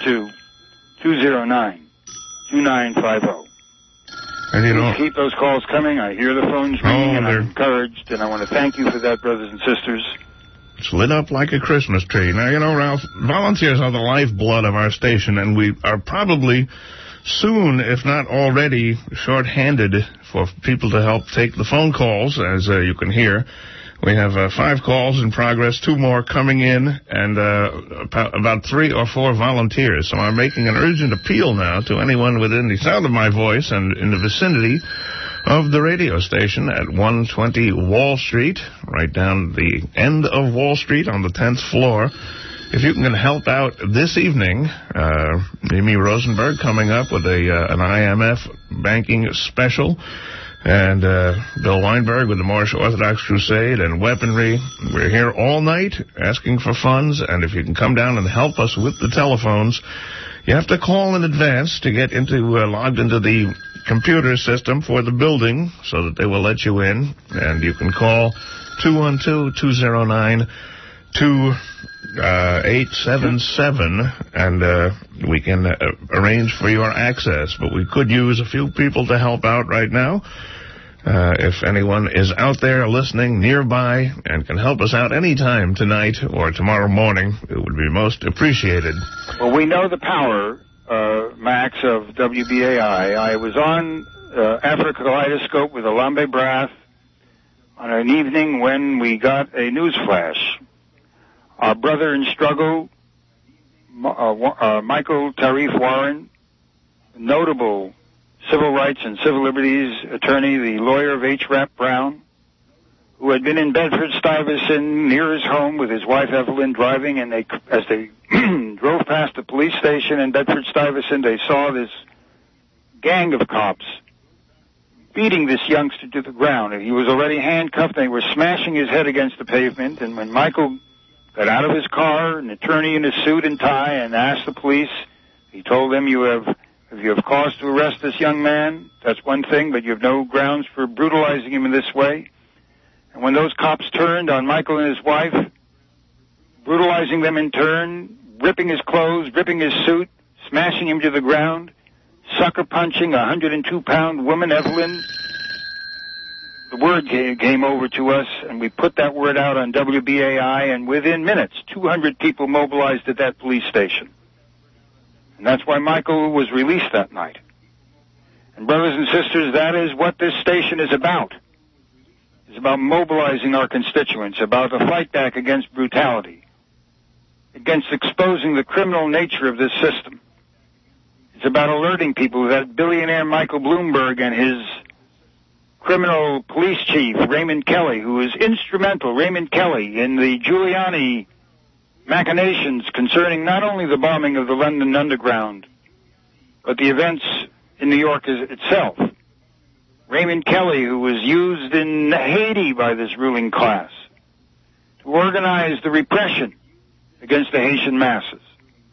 212-209-2950. And Please keep those calls coming. I hear the phones ringing, and I'm encouraged, and I want to thank you for that, brothers and sisters. It's lit up like a Christmas tree. Now, Ralph, volunteers are the lifeblood of our station, and we are probably soon, if not already, short-handed for people to help take the phone calls, as you can hear. We have 5 calls in progress, 2 more coming in, and about 3 or 4 volunteers. So I'm making an urgent appeal now to anyone within the sound of my voice and in the vicinity of the radio station at 120 Wall Street, right down the end of Wall Street on the 10th floor. If you can help out this evening, Mimi Rosenberg coming up with an IMF banking special, and Bill Weinberg with the Moorish Orthodox Crusade and weaponry. We're here all night asking for funds, and if you can come down and help us with the telephones, you have to call in advance to get logged into the computer system for the building so that they will let you in, and you can call 212-209-2877, and we can arrange for your access. But we could use a few people to help out right now. If anyone is out there listening nearby and can help us out anytime tonight or tomorrow morning, it would be most appreciated. Well, we know the power, Max, of WBAI. I was on Africa Kaleidoscope with Alambe Brath on an evening when we got a news flash. Our brother in struggle, Michael Tarif Warren, notable civil rights and civil liberties attorney, the lawyer of H. Rap Brown, who had been in Bedford-Stuyvesant near his home with his wife Evelyn driving, and as they drove past the police station in Bedford-Stuyvesant. They saw this gang of cops beating this youngster to the ground. He was already handcuffed. They were smashing his head against the pavement. And when Michael got out of his car, an attorney in a suit and tie, and asked the police, he told them, if you have cause to arrest this young man, that's one thing, but you have no grounds for brutalizing him in this way. And when those cops turned on Michael and his wife, brutalizing them in turn, ripping his clothes, ripping his suit, smashing him to the ground, sucker punching a 102-pound woman, Evelyn. The word came over to us, and we put that word out on WBAI, and within minutes, 200 people mobilized at that police station. And that's why Michael was released that night. And brothers and sisters, that is what this station is about. It's about mobilizing our constituents, about a fight back against brutality, against exposing the criminal nature of this system. It's about alerting people that billionaire Michael Bloomberg and his criminal police chief, Raymond Kelly, who is instrumental, Raymond Kelly, in the Giuliani machinations concerning not only the bombing of the London Underground, but the events in New York itself. Raymond Kelly, who was used in Haiti by this ruling class to organize the repression against the Haitian masses,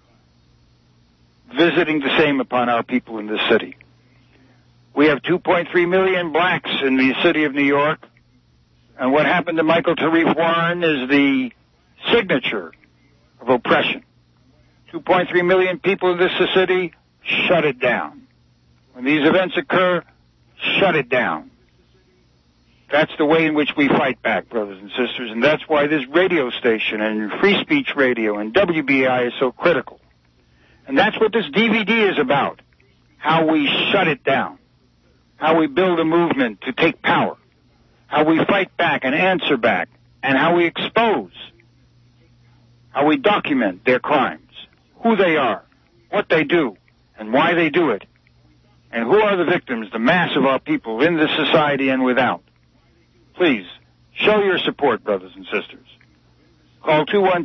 visiting the same upon our people in this city. We have 2.3 million blacks in the city of New York, and what happened to Michael Tariq Warren is the signature of oppression. 2.3 million people in this city, shut it down. When these events occur, shut it down. That's the way in which we fight back, brothers and sisters, and that's why this radio station and Free Speech Radio and WBI is so critical. And that's what this DVD is about, how we shut it down, how we build a movement to take power, how we fight back and answer back, and how we expose, how we document their crimes, who they are, what they do, and why they do it, and who are the victims, the mass of our people in this society and without. Please, show your support, brothers and sisters. Call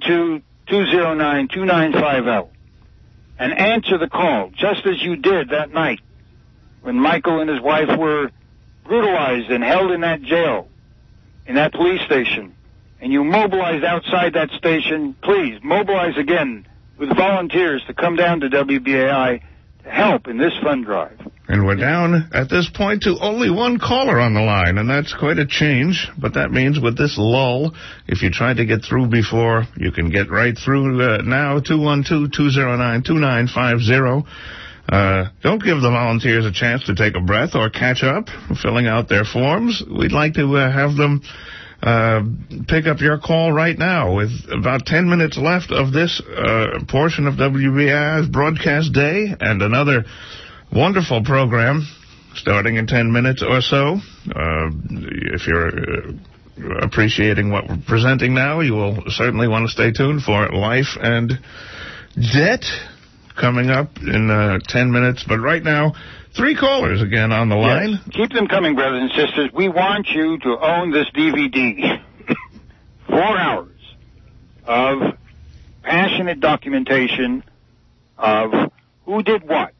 212-209-2950 and answer the call, just as you did that night when Michael and his wife were brutalized and held in that jail, in that police station, and you mobilized outside that station. Please, mobilize again with volunteers to come down to WBAI to help in this fund drive. And we're down at this point to only one caller on the line, and that's quite a change. But that means with this lull, if you tried to get through before, you can get right through now, 212-209-2950. Don't give the volunteers a chance to take a breath or catch up filling out their forms. We'd like to have them pick up your call right now. With about 10 minutes left of this portion of WBI's broadcast day and another wonderful program starting in 10 minutes or so. If you're appreciating what we're presenting now, you will certainly want to stay tuned for Life and Debt coming up in 10 minutes. But right now, 3 callers again on the line. Yes. Keep them coming, brothers and sisters. We want you to own this DVD. 4 hours of passionate documentation of who did what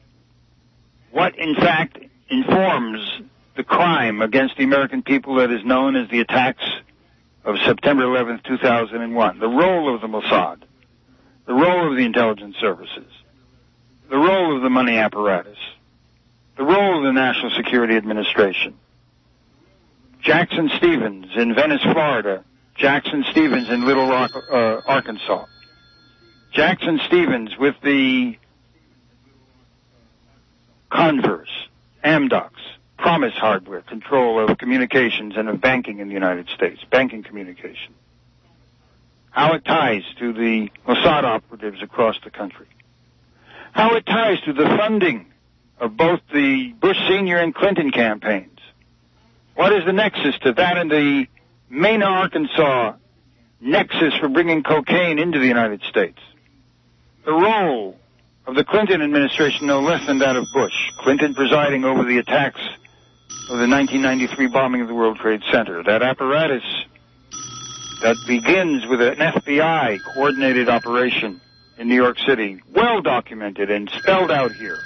in fact informs the crime against the American people that is known as the attacks of September 11th, 2001. The role of the Mossad, the role of the intelligence services, the role of the money apparatus, the role of the National Security Administration. Jackson Stevens in Venice, Florida. Jackson Stevens in Little Rock, Arkansas. Jackson Stevens with the Converse, Amdocs, Promise Hardware, control of communications and of banking in the United States, banking communication. How it ties to the Mossad operatives across the country. How it ties to the funding of both the Bush Sr. and Clinton campaigns. What is the nexus to that and the Mena, Arkansas nexus for bringing cocaine into the United States? The role of the Clinton administration, no less than that of Bush. Clinton presiding over the attacks of the 1993 bombing of the World Trade Center. That apparatus that begins with an FBI coordinated operation in New York City, well documented and spelled out here,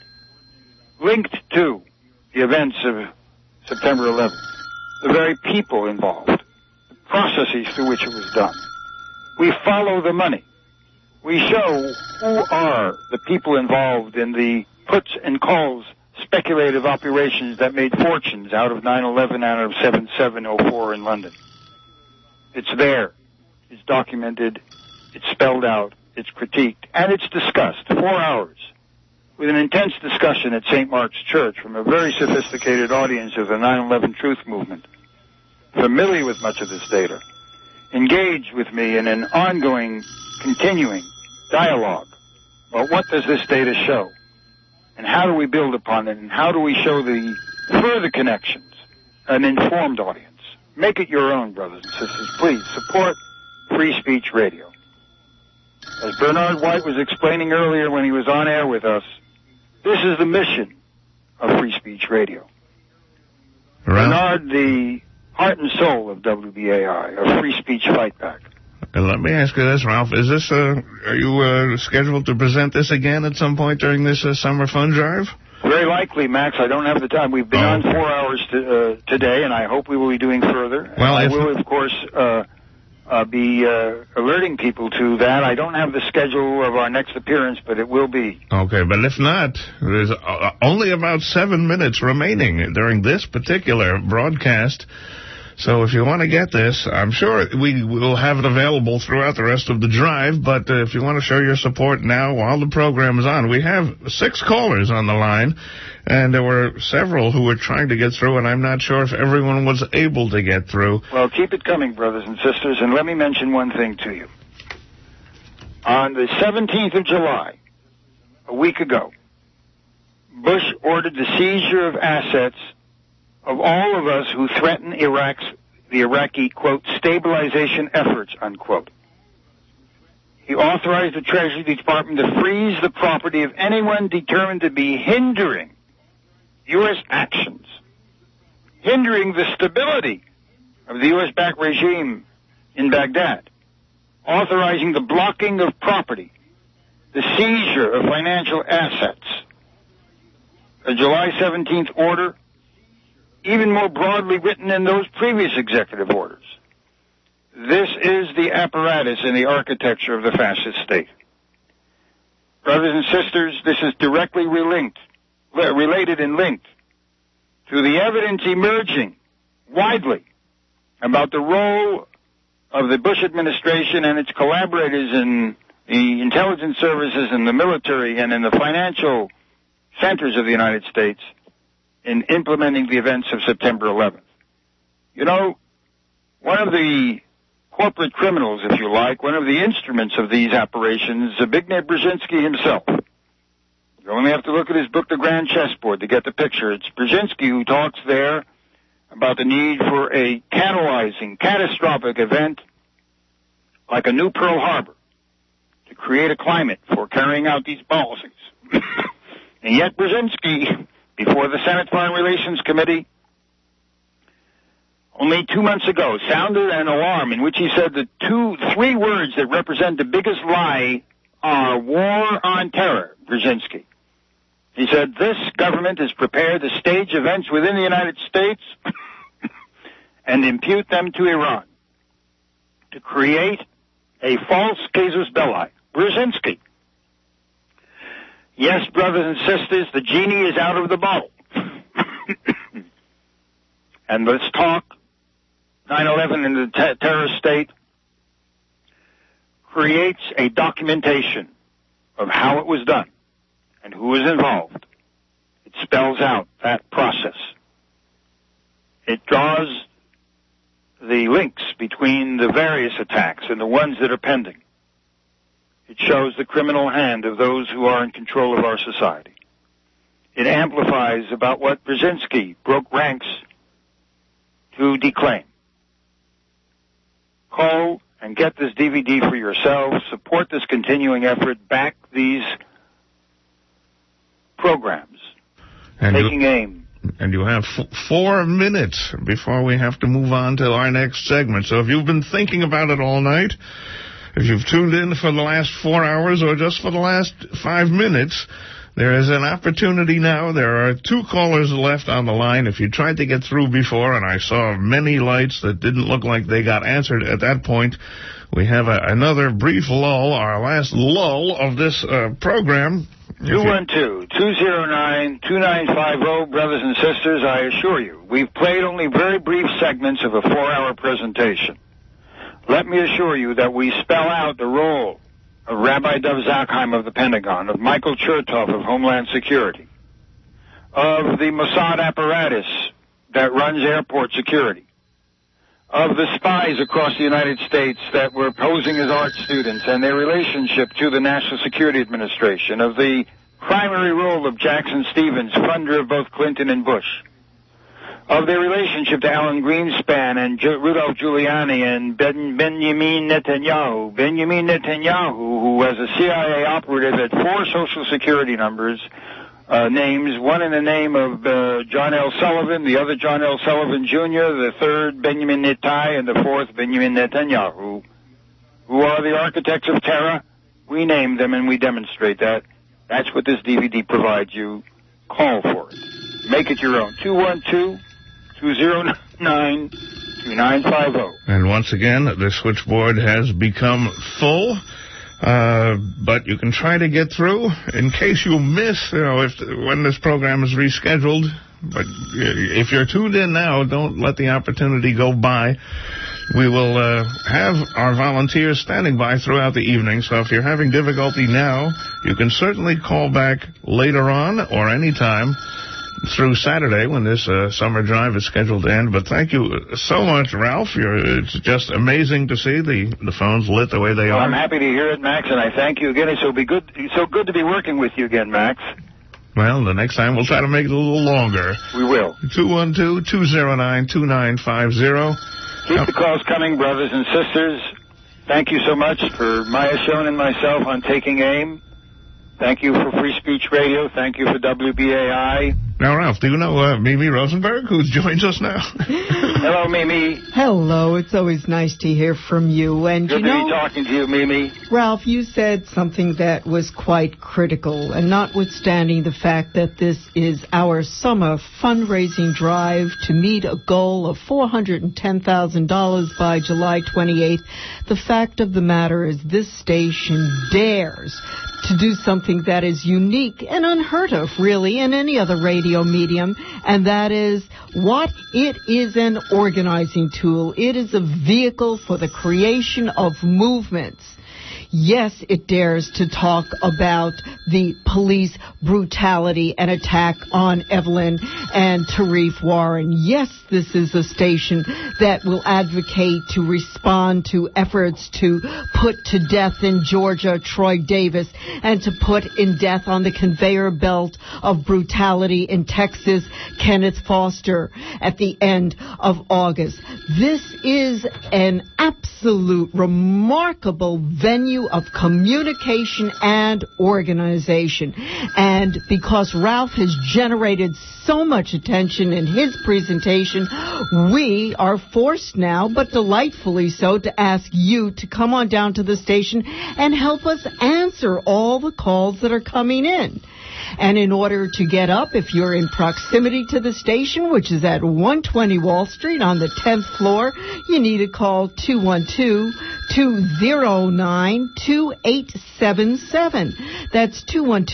linked to the events of September 11th, the very people involved, the processes through which it was done. We follow the money. We show who are the people involved in the puts and calls speculative operations that made fortunes out of 9/11, out of 7/7/04 in London. It's there. It's documented. It's spelled out. It's critiqued. And it's discussed. 4 hours with an intense discussion at St. Mark's Church from a very sophisticated audience of the 9/11 Truth Movement, familiar with much of this data, engaged with me in an ongoing, continuing dialogue about what does this data show, and how do we build upon it, and how do we show the further connections, an informed audience. Make it your own, brothers and sisters. Please support Free Speech Radio. As Bernard White was explaining earlier when he was on air with us, this is the mission of Free Speech Radio. Bernard, the heart and soul of WBAI, of Free Speech Fight Back. And let me ask you this, Ralph. Is this, are you scheduled to present this again at some point during this summer fund drive? Very likely, Max. I don't have the time. We've been on 4 hours today, and I hope we will be doing further. Well, I will, of course, be alerting people to that. I don't have the schedule of our next appearance, but it will be. Okay, but if not, there's only about 7 minutes remaining during this particular broadcast. So if you want to get this, I'm sure we will have it available throughout the rest of the drive, but if you want to show your support now while the program is on, we have 6 callers on the line, and there were several who were trying to get through, and I'm not sure if everyone was able to get through. Well, keep it coming, brothers and sisters, and let me mention one thing to you. On the 17th of July, a week ago, Bush ordered the seizure of assets of all of us who threaten the Iraqi, quote, stabilization efforts, unquote. He authorized the Treasury Department to freeze the property of anyone determined to be hindering U.S. actions, hindering the stability of the U.S.-backed regime in Baghdad, authorizing the blocking of property, the seizure of financial assets. A July 17th order, even more broadly written in those previous executive orders. This is the apparatus and the architecture of the fascist state. Brothers and sisters, this is directly related and linked to the evidence emerging widely about the role of the Bush administration and its collaborators in the intelligence services and the military and in the financial centers of the United States in implementing the events of September 11th. You know, one of the corporate criminals, if you like, one of the instruments of these operations, Zbigniew Brzezinski himself. You only have to look at his book, The Grand Chessboard, to get the picture. It's Brzezinski who talks there about the need for a catalyzing, catastrophic event like a new Pearl Harbor to create a climate for carrying out these policies. And yet Brzezinski, before the Senate Foreign Relations Committee, only 2 months ago, sounded an alarm in which he said the 3 words that represent the biggest lie are war on terror, Brzezinski. He said, this government is prepared to stage events within the United States and impute them to Iran to create a false casus belli. Brzezinski. Yes, brothers and sisters, the genie is out of the bottle. And let's talk 9/11 in the terrorist state creates a documentation of how it was done and who was involved. It spells out that process. It draws the links between the various attacks and the ones that are pending. It shows the criminal hand of those who are in control of our society. It amplifies about what Brzezinski broke ranks to declaim. Call and get this DVD for yourselves. Support this continuing effort. Back these programs. And taking aim. And you have 4 minutes before we have to move on to our next segment. So if you've been thinking about it all night, if you've tuned in for the last 4 hours or just for the last 5 minutes, there is an opportunity now. There are 2 callers left on the line. If you tried to get through before, and I saw many lights that didn't look like they got answered at that point, we have another brief lull, our last lull of this program. 212-209-2950, brothers and sisters, I assure you, we've played only very brief segments of a 4-hour presentation. Let me assure you that we spell out the role of Rabbi Dov Zakheim of the Pentagon, of Michael Chertoff of Homeland Security, of the Mossad apparatus that runs airport security, of the spies across the United States that were posing as art students and their relationship to the National Security Administration, of the primary role of Jackson Stevens, funder of both Clinton and Bush, of their relationship to Alan Greenspan and Rudolph Giuliani and Benjamin Netanyahu. Benjamin Netanyahu, who was a CIA operative, had 4 Social Security names, one in the name of John L. Sullivan, the other John L. Sullivan Jr., the third Benjamin Netai, and the fourth Benjamin Netanyahu, who are the architects of terror. We name them and we demonstrate that. That's what this DVD provides you. Call for it. Make it your own. 212-209-2950. And once again, the switchboard has become full. But you can try to get through in case you miss, when this program is rescheduled. But if you're tuned in now, don't let the opportunity go by. We will have our volunteers standing by throughout the evening, so if you're having difficulty now, you can certainly call back later on or any time through Saturday when this summer drive is scheduled to end. But thank you so much, Ralph. It's just amazing to see the phones lit the way they are. I'm happy to hear it, Max, and I thank you again. It's so good to be working with you again, Max. Well, the next time we'll try to make it a little longer. We will. 212-209-2950. Keep the calls coming, brothers and sisters. Thank you so much for Maya Schoen and myself on Taking Aim. Thank you for Free Speech Radio. Thank you for WBAI. Now, Ralph, do you know Mimi Rosenberg, who joins us now? Hello, Mimi. Hello. It's always nice to hear from you. And Good to be talking to you, Mimi. Ralph, you said something that was quite critical, and notwithstanding the fact that this is our summer fundraising drive to meet a goal of $410,000 by July 28th, the fact of the matter is this station dares to do something that is unique and unheard of, really, in any other radio medium, and that is what it is: an organizing tool. It is a vehicle for the creation of movements. Yes, it dares to talk about the police brutality and attack on Evelyn and Tarif Warren. Yes, this is a station that will advocate to respond to efforts to put to death in Georgia Troy Davis and to put in death on the conveyor belt of brutality in Texas Kenneth Foster at the end of August. This is an absolute remarkable venue of communication and organization. And because Ralph has generated so much attention in his presentation, we are forced now, but delightfully so, to ask you to come on down to the station and help us answer all the calls that are coming in. And in order to get up, if you're in proximity to the station, which is at 120 Wall Street on the 10th floor, you need to call 212-209-2877. That's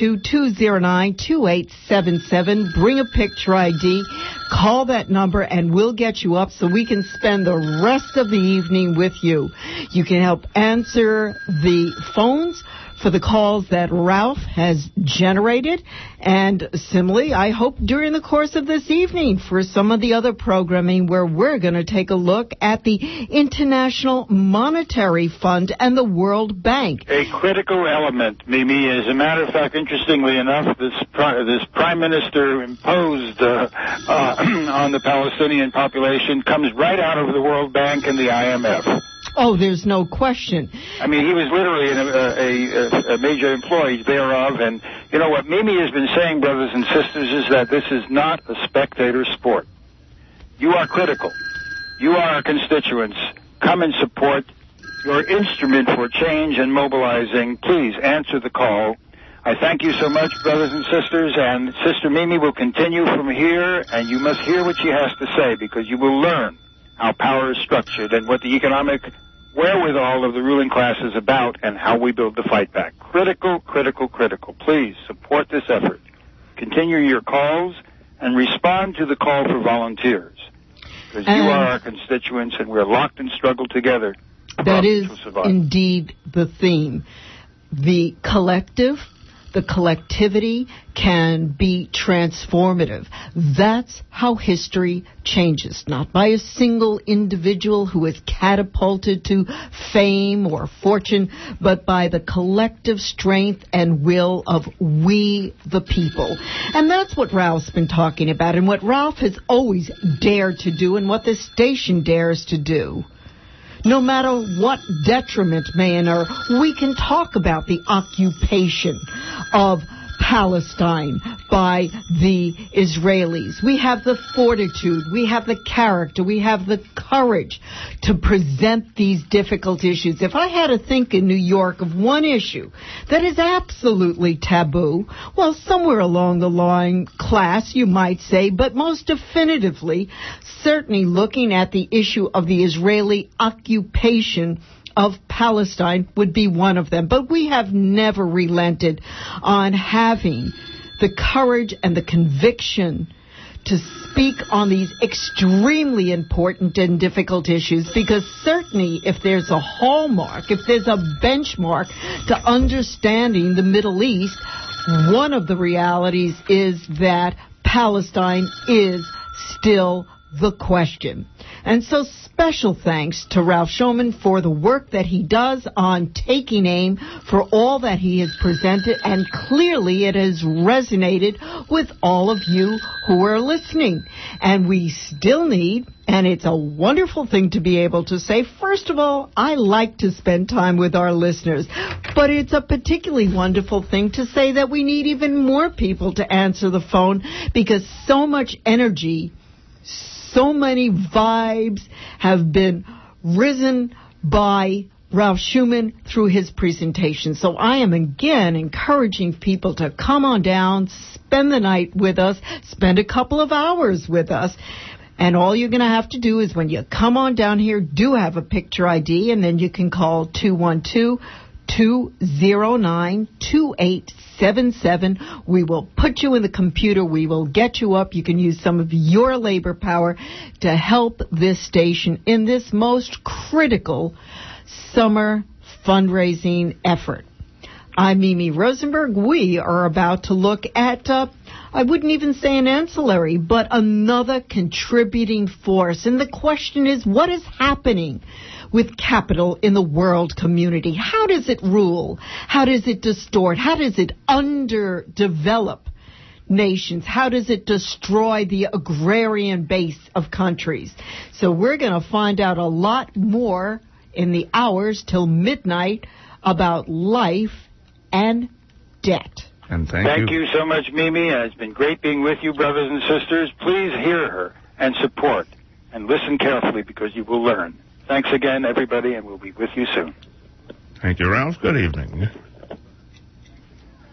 212-209-2877. Bring a picture ID. Call that number and we'll get you up so we can spend the rest of the evening with you. You can help answer the phones for the calls that Ralph has generated. And similarly, I hope during the course of this evening for some of the other programming where we're going to take a look at the International Monetary Fund and the World Bank. A critical element, Mimi. As a matter of fact, interestingly enough, this Prime Minister imposed on the Palestinian population comes right out of the World Bank and the IMF. Oh, there's no question. I mean, he was literally a major employee thereof. And you know what Mimi has been saying, brothers and sisters, is that this is not a spectator sport. You are critical. You are our constituents. Come and support your instrument for change and mobilizing. Please answer the call. I thank you so much, brothers and sisters, and Sister Mimi will continue from here, and you must hear what she has to say, because you will learn how power is structured and what the economic wherewithal of the ruling class is about and how we build the fight back. Critical, critical, critical. Please support this effort. Continue your calls and respond to the call for volunteers, because you are our constituents and we're locked in struggle together. That is indeed the theme. The collective, the collectivity can be transformative. That's how history changes, not by a single individual who is catapulted to fame or fortune, but by the collective strength and will of we the people. And that's what Ralph's been talking about, and what Ralph has always dared to do, and what this station dares to do. No matter what detriment may occur, we can talk about the occupation of Palestine by the Israelis. We have the fortitude, we have the character, we have the courage to present these difficult issues. If I had to think in New York of one issue that is absolutely taboo, well, somewhere along the line, class, you might say, but most definitively, certainly looking at the issue of the Israeli occupation of Palestine would be one of them. But we have never relented on having the courage and the conviction to speak on these extremely important and difficult issues, because certainly if there's a hallmark, if there's a benchmark to understanding the Middle East, one of the realities is that Palestine is still the question. And so special thanks to Ralph Shulman for the work that he does on taking aim, for all that he has presented, and clearly it has resonated with all of you who are listening. And we still need, and it's a wonderful thing to be able to say, first of all, I like to spend time with our listeners, but it's a particularly wonderful thing to say that we need even more people to answer the phone, because so much energy, so many vibes have been risen by Ralph Shulman through his presentation. So I am again encouraging people to come on down, spend the night with us, spend a couple of hours with us. And all you're going to have to do is, when you come on down here, do have a picture ID, and then you can call 212-209-2877. We will put you in the computer. We will get you up. You can use some of your labor power to help this station in this most critical summer fundraising effort. I'm Mimi Rosenberg. We are about to look at, I wouldn't even say an ancillary, but another contributing force. And the question is, what is happening with capital in the world community? How does it rule? How does it distort? How does it underdevelop nations? How does it destroy the agrarian base of countries? So we're going to find out a lot more in the hours till midnight about life and debt. And thank you so much, Mimi. It's been great being with you, brothers and sisters. Please hear her and support, and listen carefully, because you will learn. Thanks again, everybody, and we'll be with you soon. Thank you, Ralph. Good evening.